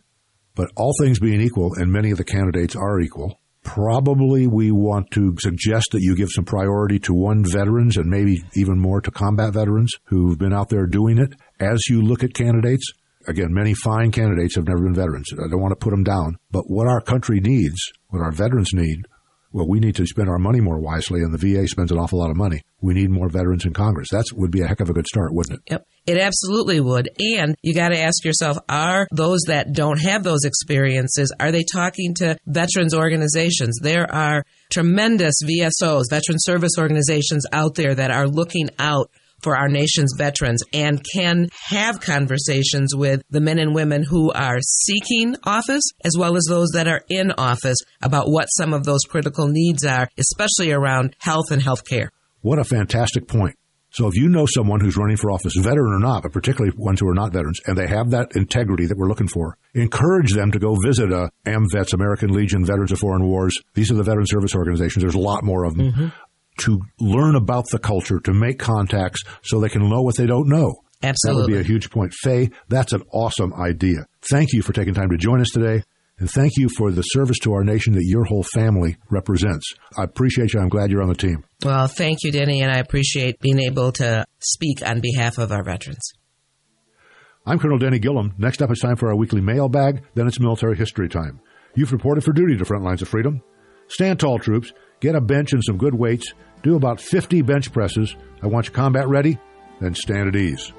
S19: But all things being equal, and many of the candidates are equal, probably we want to suggest that you give some priority to veterans and maybe even more to combat veterans who've been out there doing it. As you look at candidates, again, many fine candidates have never been veterans. I don't want to put them down. But what our country needs, what our veterans need, well, we need to spend our money more wisely, and the VA spends an awful lot of money. We need more veterans in Congress. That would be a heck of a good start, wouldn't it?
S9: Yep, it absolutely would. And you got to ask yourself, are those that don't have those experiences, are they talking to veterans organizations? There are tremendous VSOs, veteran service organizations out there that are looking out for our nation's veterans and can have conversations with the men and women who are seeking office as well as those that are in office about what some of those critical needs are, especially around health and health care.
S19: What a fantastic point. So if you know someone who's running for office, veteran or not, but particularly ones who are not veterans, and they have that integrity that we're looking for, encourage them to go visit AMVETS, American Legion, Veterans of Foreign Wars. These are the veteran service organizations. There's a lot more of them. To learn about the culture, to make contacts so they can know what they don't know.
S9: Absolutely.
S19: That would be a huge point. Faye, that's an awesome idea. Thank you for taking time to join us today. And thank you for the service to our nation that your whole family represents. I appreciate you. I'm glad you're on the team.
S9: Well, thank you, Denny, and I appreciate being able to speak on behalf of our veterans.
S19: I'm Colonel Denny Gillum. Next up, it's time for our weekly mailbag. Then it's military history time. You've reported for duty to Front Lines of Freedom. Stand tall, troops. Get a bench and some good weights. Do about 50 bench presses. I want you combat ready. Then stand at ease.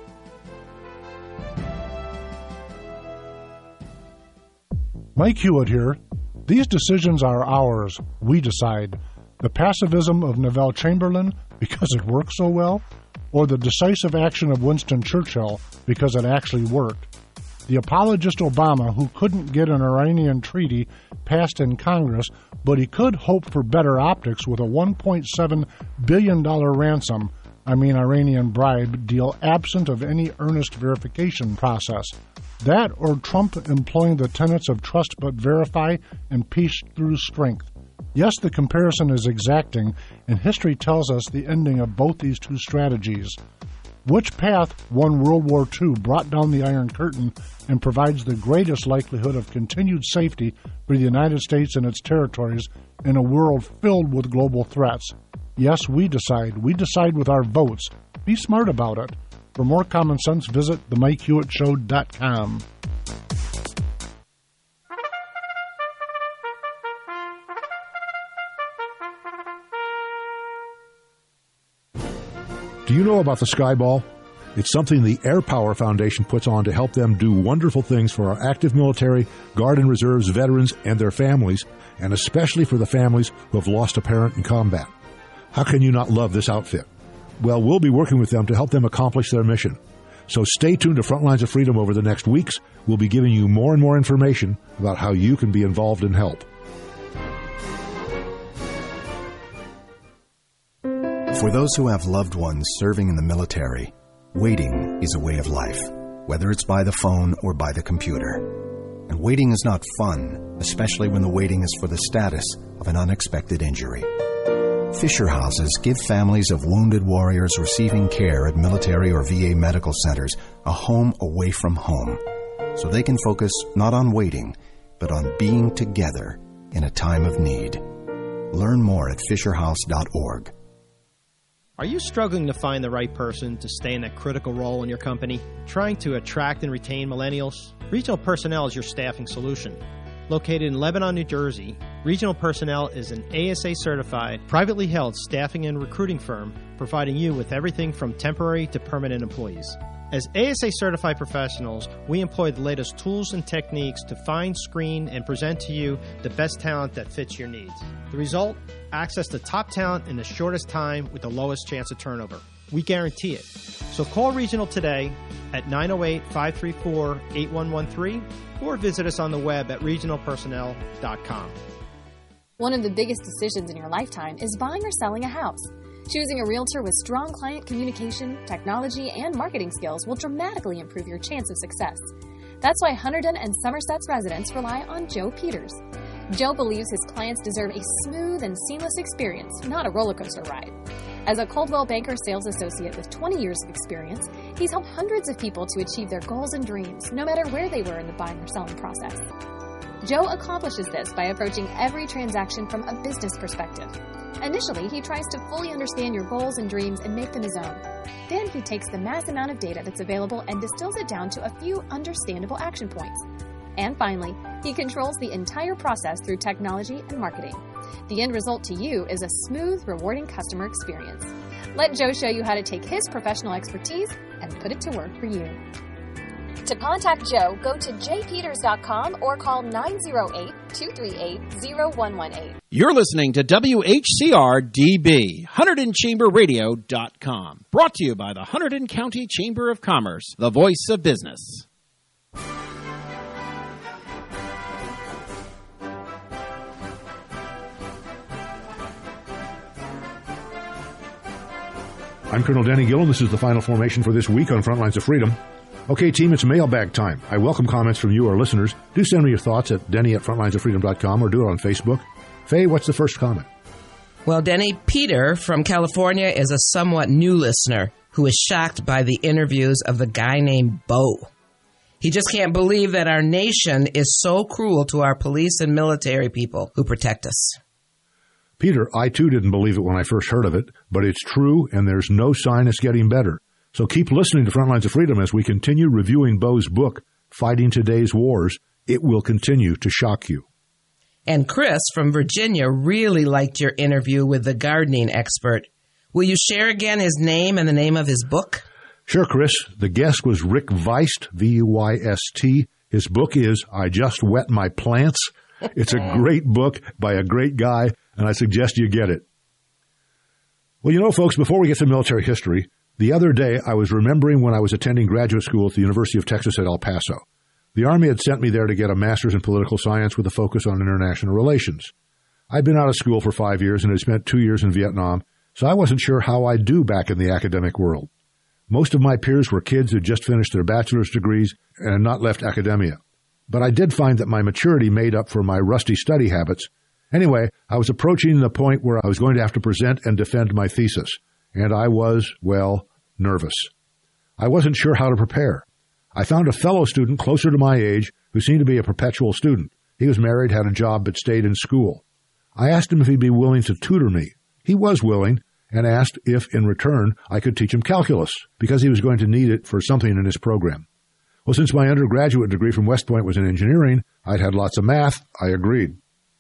S10: Mike Hewitt here. These decisions are ours. We decide. The pacifism of Neville Chamberlain, because it worked so well, or the decisive action of Winston Churchill, because it actually worked. The apologist Obama, who couldn't get an Iranian treaty passed in Congress, but he could hope for better optics with a $1.7 billion Iranian bribe deal absent of any earnest verification process. That or Trump employing the tenets of trust but verify and peace through strength. Yes, the comparison is exacting, and history tells us the ending of both these two strategies. Which path won World War II, brought down the Iron Curtain, and provides the greatest likelihood of continued safety for the United States and its territories in a world filled with global threats? Yes, we decide. We decide with our votes. Be smart about it. For more common sense, visit themikehewittShow.com.
S19: Do you know about the Skyball? It's something the Air Power Foundation puts on to help them do wonderful things for our active military, Guard and Reserves veterans and their families, and especially for the families who have lost a parent in combat. How can you not love this outfit? Well, we'll be working with them to help them accomplish their mission. So stay tuned to Front Lines of Freedom over the next weeks. We'll be giving you more and more information about how you can be involved and help.
S11: For those who have loved ones serving in the military, waiting is a way of life, whether it's by the phone or by the computer. And waiting is not fun, especially when the waiting is for the status of an unexpected injury. Fisher Houses give families of wounded warriors receiving care at military or VA medical centers a home away from home, so they can focus not on waiting, but on being together in a time of need. Learn more at fisherhouse.org.
S12: Are you struggling to find the right person to stay in that critical role in your company? Trying to attract and retain millennials? Regional Personnel is your staffing solution. Located in Lebanon, New Jersey, Regional Personnel is an ASA-certified, privately held staffing and recruiting firm providing you with everything from temporary to permanent employees. As ASA-certified professionals, we employ the latest tools and techniques to find, screen, and present to you the best talent that fits your needs. The result? Access to top talent in the shortest time with the lowest chance of turnover. We guarantee it. So call Regional today at 908-534-8113 or visit us on the web at regionalpersonnel.com.
S13: One of the biggest decisions in your lifetime is buying or selling a house. Choosing a realtor with strong client communication, technology, and marketing skills will dramatically improve your chance of success. That's why Hunterdon and Somerset's residents rely on Joe Peters. Joe believes his clients deserve a smooth and seamless experience, not a roller coaster ride. As a Coldwell Banker sales associate with 20 years of experience, he's helped hundreds of people to achieve their goals and dreams, no matter where they were in the buying or selling process. Joe accomplishes this by approaching every transaction from a business perspective. Initially, he tries to fully understand your goals and dreams and make them his own. Then he takes the mass amount of data that's available and distills it down to a few understandable action points. And finally, he controls the entire process through technology and marketing. The end result to you is a smooth, rewarding customer experience. Let Joe show you how to take his professional expertise and put it to work for you. To contact Joe, go to jpeters.com or call 908-238-0118.
S3: You're listening to WHCR-DB, HunterdonChamberRadio.com. Brought to you by the Hunterdon County Chamber of Commerce, the voice of business.
S19: I'm Colonel Denny Gillen. This is the final formation for this week on Frontlines of Freedom. Okay, team, it's mailbag time. I welcome comments from you, our listeners. Do send me your thoughts at denny@frontlinesoffreedom.com or do it on Facebook. Faye, what's the first comment?
S9: Well, Denny, Peter from California is a somewhat new listener who is shocked by the interviews of the guy named Bo. He just can't believe that our nation is so cruel to our police and military people who protect us.
S19: Peter, I too didn't believe it when I first heard of it, but it's true and there's no sign it's getting better. So keep listening to Frontlines of Freedom as we continue reviewing Bo's book, Fighting Today's Wars. It will continue to shock you.
S9: And Chris from Virginia really liked your interview with the gardening expert. Will you share again his name and the name of his book?
S19: Sure, Chris. The guest was Rick Weist, V-U-Y-S-T. His book is I Just Wet My Plants. It's a great book by a great guy, and I suggest you get it. Well, you know, folks, before we get to military history, the other day I was remembering when I was attending graduate school at the University of Texas at El Paso. The Army had sent me there to get a master's in political science with a focus on international relations. I'd been out of school for 5 years and had spent 2 years in Vietnam, so I wasn't sure how I'd do back in the academic world. Most of my peers were kids who'd just finished their bachelor's degrees and had not left academia. But I did find that my maturity made up for my rusty study habits. Anyway, I was approaching the point where I was going to have to present and defend my thesis, and I was, well, nervous. I wasn't sure how to prepare. I found a fellow student closer to my age who seemed to be a perpetual student. He was married, had a job, but stayed in school. I asked him if he'd be willing to tutor me. He was willing, and asked if, in return, I could teach him calculus, because he was going to need it for something in his program. Well, since my undergraduate degree from West Point was in engineering, I'd had lots of math. I agreed.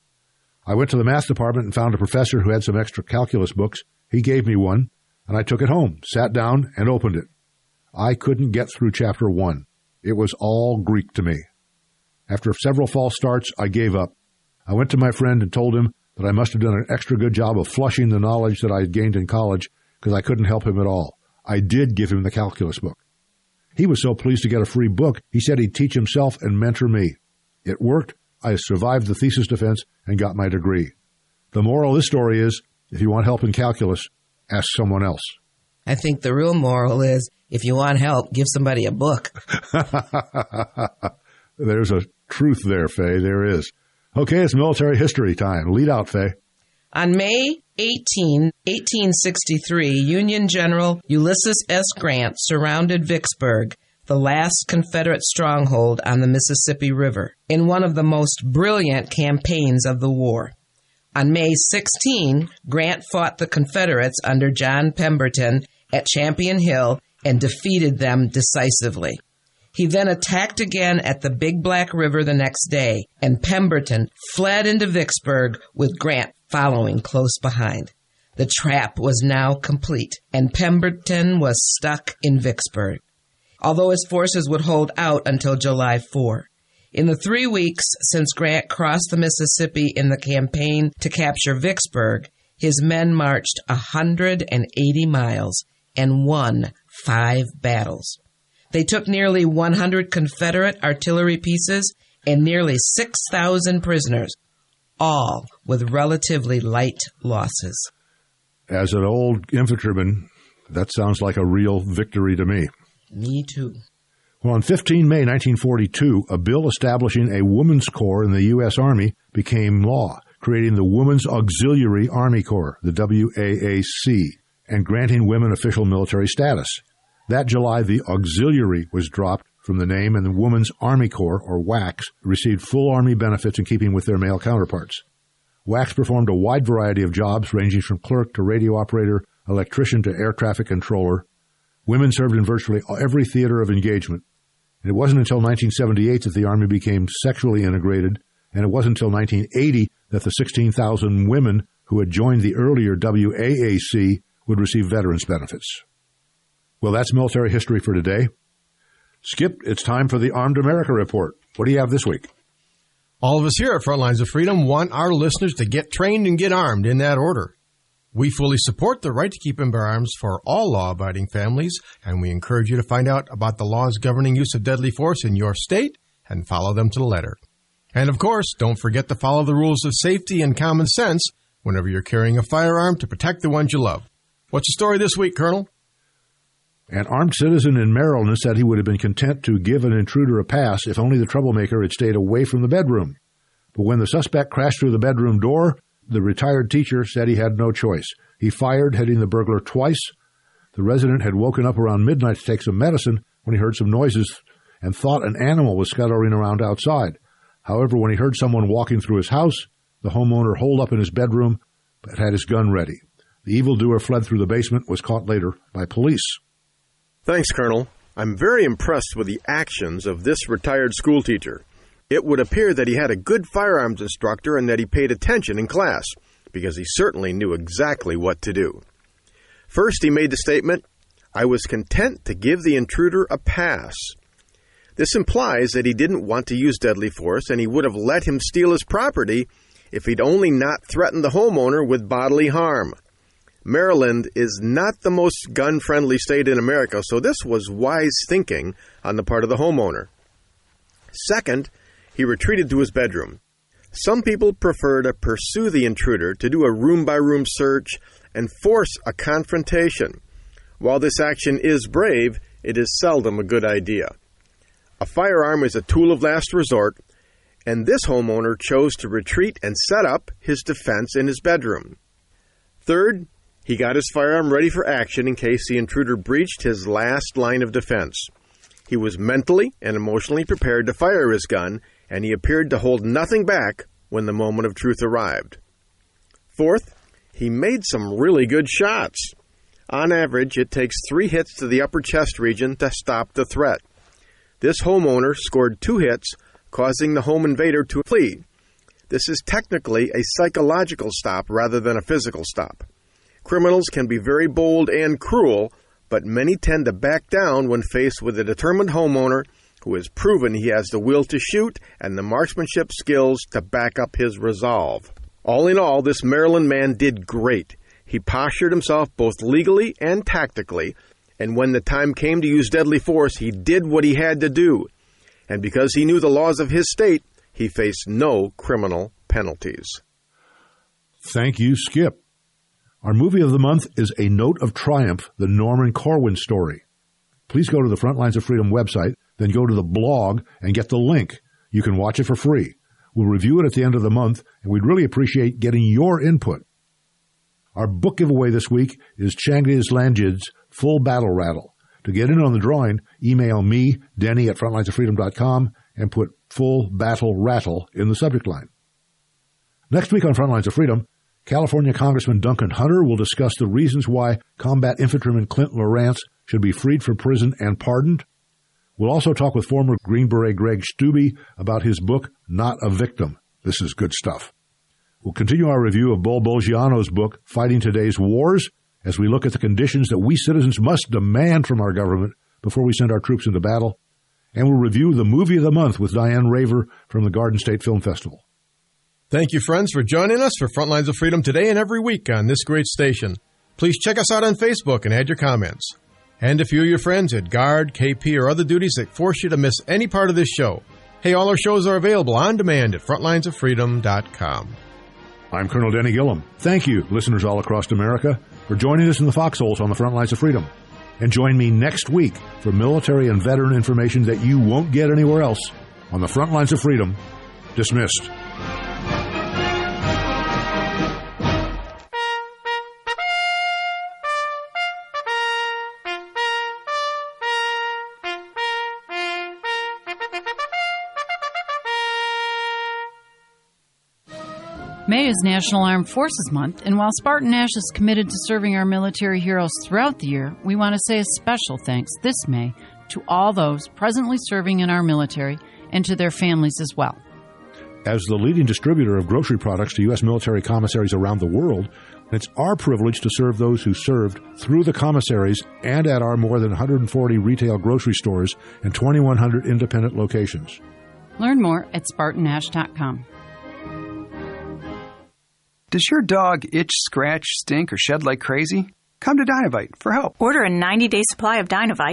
S19: I went to the math department and found a professor who had some extra calculus books. He gave me one, and I took it home, sat down, and opened it. I couldn't get through Chapter 1. It was all Greek to me. After several false starts, I gave up. I went to my friend and told him that I must have done an extra good job of flushing the knowledge that I had gained in college because I couldn't help him at all. I did give him the calculus book. He was so pleased to get a free book, he said he'd teach himself and mentor me. It worked. I survived the thesis defense and got my degree. The moral of this story is, if you want help in calculus, ask someone else.
S9: I think the real moral is, if you want help, give somebody a book.
S19: There's a truth there, Faye. There is. Okay, it's military history time. Lead out, Faye.
S9: On May 18, 1863, Union General Ulysses S. Grant surrounded Vicksburg, the last Confederate stronghold on the Mississippi River, in one of the most brilliant campaigns of the war. On May 16, Grant fought the Confederates under John Pemberton at Champion Hill and defeated them decisively. He then attacked again at the Big Black River the next day, and Pemberton fled into Vicksburg with Grant following close behind. The trap was now complete, and Pemberton was stuck in Vicksburg, although his forces would hold out until July 4. In the 3 weeks since Grant crossed the Mississippi in the campaign to capture Vicksburg, his men marched 180 miles and won 5 battles. They took nearly 100 Confederate artillery pieces and nearly 6,000 prisoners, all with relatively light losses.
S19: As an old infantryman, that sounds like a real victory to me.
S9: Me too.
S19: Well, on 15 May 1942, a bill establishing a Women's Corps in the U.S. Army became law, creating the Women's Auxiliary Army Corps, the WAAC, and granting women official military status. That July, the auxiliary was dropped from the name, and the Women's Army Corps, or WACs, received full Army benefits in keeping with their male counterparts. WACs performed a wide variety of jobs, ranging from clerk to radio operator, electrician to air traffic controller. Women served in virtually every theater of engagement. And it wasn't until 1978 that the Army became sexually integrated, and it wasn't until 1980 that the 16,000 women who had joined the earlier WAAC would receive veterans benefits. Well, that's military history for today. Skip, it's time for the Armed America Report. What do you have this week?
S14: All of us here at Frontlines of Freedom want our listeners to get trained and get armed in that order. We fully support the right to keep and bear arms for all law-abiding families, and we encourage you to find out about the laws governing use of deadly force in your state and follow them to the letter. And of course, don't forget to follow the rules of safety and common sense whenever you're carrying a firearm to protect the ones you love. What's the story this week, Colonel?
S19: An armed citizen in Maryland said he would have been content to give an intruder a pass if only the troublemaker had stayed away from the bedroom. But when the suspect crashed through the bedroom door, the retired teacher said he had no choice. He fired, hitting the burglar twice. The resident had woken up around midnight to take some medicine when he heard some noises and thought an animal was scuttling around outside. However, when he heard someone walking through his house, the homeowner holed up in his bedroom but had his gun ready. The evildoer fled through the basement, was caught later by police.
S15: Thanks, Colonel. I'm very impressed with the actions of this retired schoolteacher. It would appear that he had a good firearms instructor and that he paid attention in class, because he certainly knew exactly what to do. First, he made the statement, "I was content to give the intruder a pass." This implies that he didn't want to use deadly force and he would have let him steal his property if he'd only not threatened the homeowner with bodily harm. Maryland is not the most gun-friendly state in America, so this was wise thinking on the part of the homeowner. Second, he retreated to his bedroom. Some people prefer to pursue the intruder, to do a room-by-room search and force a confrontation. While this action is brave, it is seldom a good idea. A firearm is a tool of last resort, and this homeowner chose to retreat and set up his defense in his bedroom. Third, he got his firearm ready for action in case the intruder breached his last line of defense. He was mentally and emotionally prepared to fire his gun, and he appeared to hold nothing back when the moment of truth arrived. Fourth, he made some really good shots. On average, it takes 3 hits to the upper chest region to stop the threat. This homeowner scored 2 hits, causing the home invader to flee. This is technically a psychological stop rather than a physical stop. Criminals can be very bold and cruel, but many tend to back down when faced with a determined homeowner who has proven he has the will to shoot and the marksmanship skills to back up his resolve. All in all, this Maryland man did great. He postured himself both legally and tactically, and when the time came to use deadly force, he did what he had to do. And because he knew the laws of his state, he faced no criminal penalties.
S19: Thank you, Skip. Our movie of the month is A Note of Triumph, the Norman Corwin story. Please go to the Frontlines of Freedom website, then go to the blog and get the link. You can watch it for free. We'll review it at the end of the month, and we'd really appreciate getting your input. Our book giveaway this week is Changiz Lanjid's Full Battle Rattle. To get in on the drawing, email me, Denny, at frontlinesoffreedom.com, and put Full Battle Rattle in the subject line. Next week on Frontlines of Freedom, California Congressman Duncan Hunter will discuss the reasons why combat infantryman Clint Lawrence should be freed from prison and pardoned. We'll also talk with former Green Beret Greg Stubbe about his book, Not a Victim. This is good stuff. We'll continue our review of Bo Bolgiano's book, Fighting Today's Wars, as we look at the conditions that we citizens must demand from our government before we send our troops into battle. And we'll review the movie of the month with Diane Raver from the Garden State Film Festival.
S14: Thank you, friends, for joining us for Frontlines of Freedom today and every week on this great station. Please check us out on Facebook and add your comments. And if you or your friends had guard, KP, or other duties that force you to miss any part of this show, hey, all our shows are available on demand at frontlinesoffreedom.com.
S19: I'm Colonel Denny Gillum. Thank you, listeners all across America, for joining us in the foxholes on the Front Lines of Freedom. And join me next week for military and veteran information that you won't get anywhere else on the Front Lines of Freedom. Dismissed.
S16: May is National Armed Forces Month, and while Spartan Nash is committed to serving our military heroes throughout the year, we want to say a special thanks this May to all those presently serving in our military and to their families as well.
S19: As the leading distributor of grocery products to U.S. military commissaries around the world, It's our privilege to serve those who served through the commissaries and at our more than 140 retail grocery stores and 2,100 independent locations.
S16: Learn more at SpartanNash.com.
S4: Does your dog itch, scratch, stink, or shed like crazy? Come to Dinovite for help.
S17: Order a 90-day supply of Dinovite.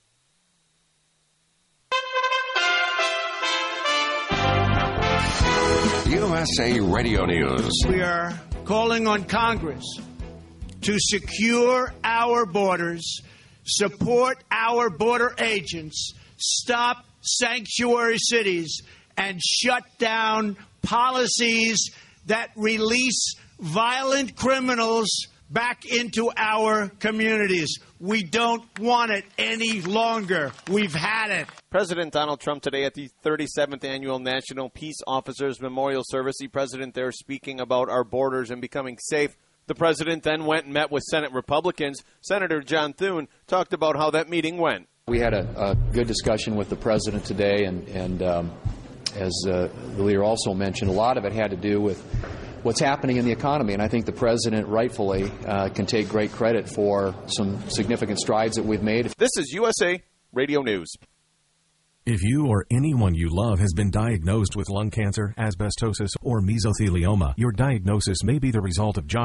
S2: USA Radio News.
S7: We are calling on Congress to secure our borders, support our border agents, stop sanctuary cities, and shut down policies that release violent criminals back into our communities. We don't want it any longer. We've had it.
S6: President Donald Trump today at the 37th Annual National Peace Officers Memorial Service. The president there speaking about our borders and becoming safe. The president then went and met with Senate Republicans. Senator John Thune talked about how that meeting went.
S21: We had a good discussion with the president today, and as the leader also mentioned, a lot of it had to do with what's happening in the economy, and I think the president rightfully can take great credit for some significant strides that we've made.
S6: This is USA Radio News.
S8: If you or anyone you love has been diagnosed with lung cancer, asbestosis, or mesothelioma, your diagnosis may be the result of job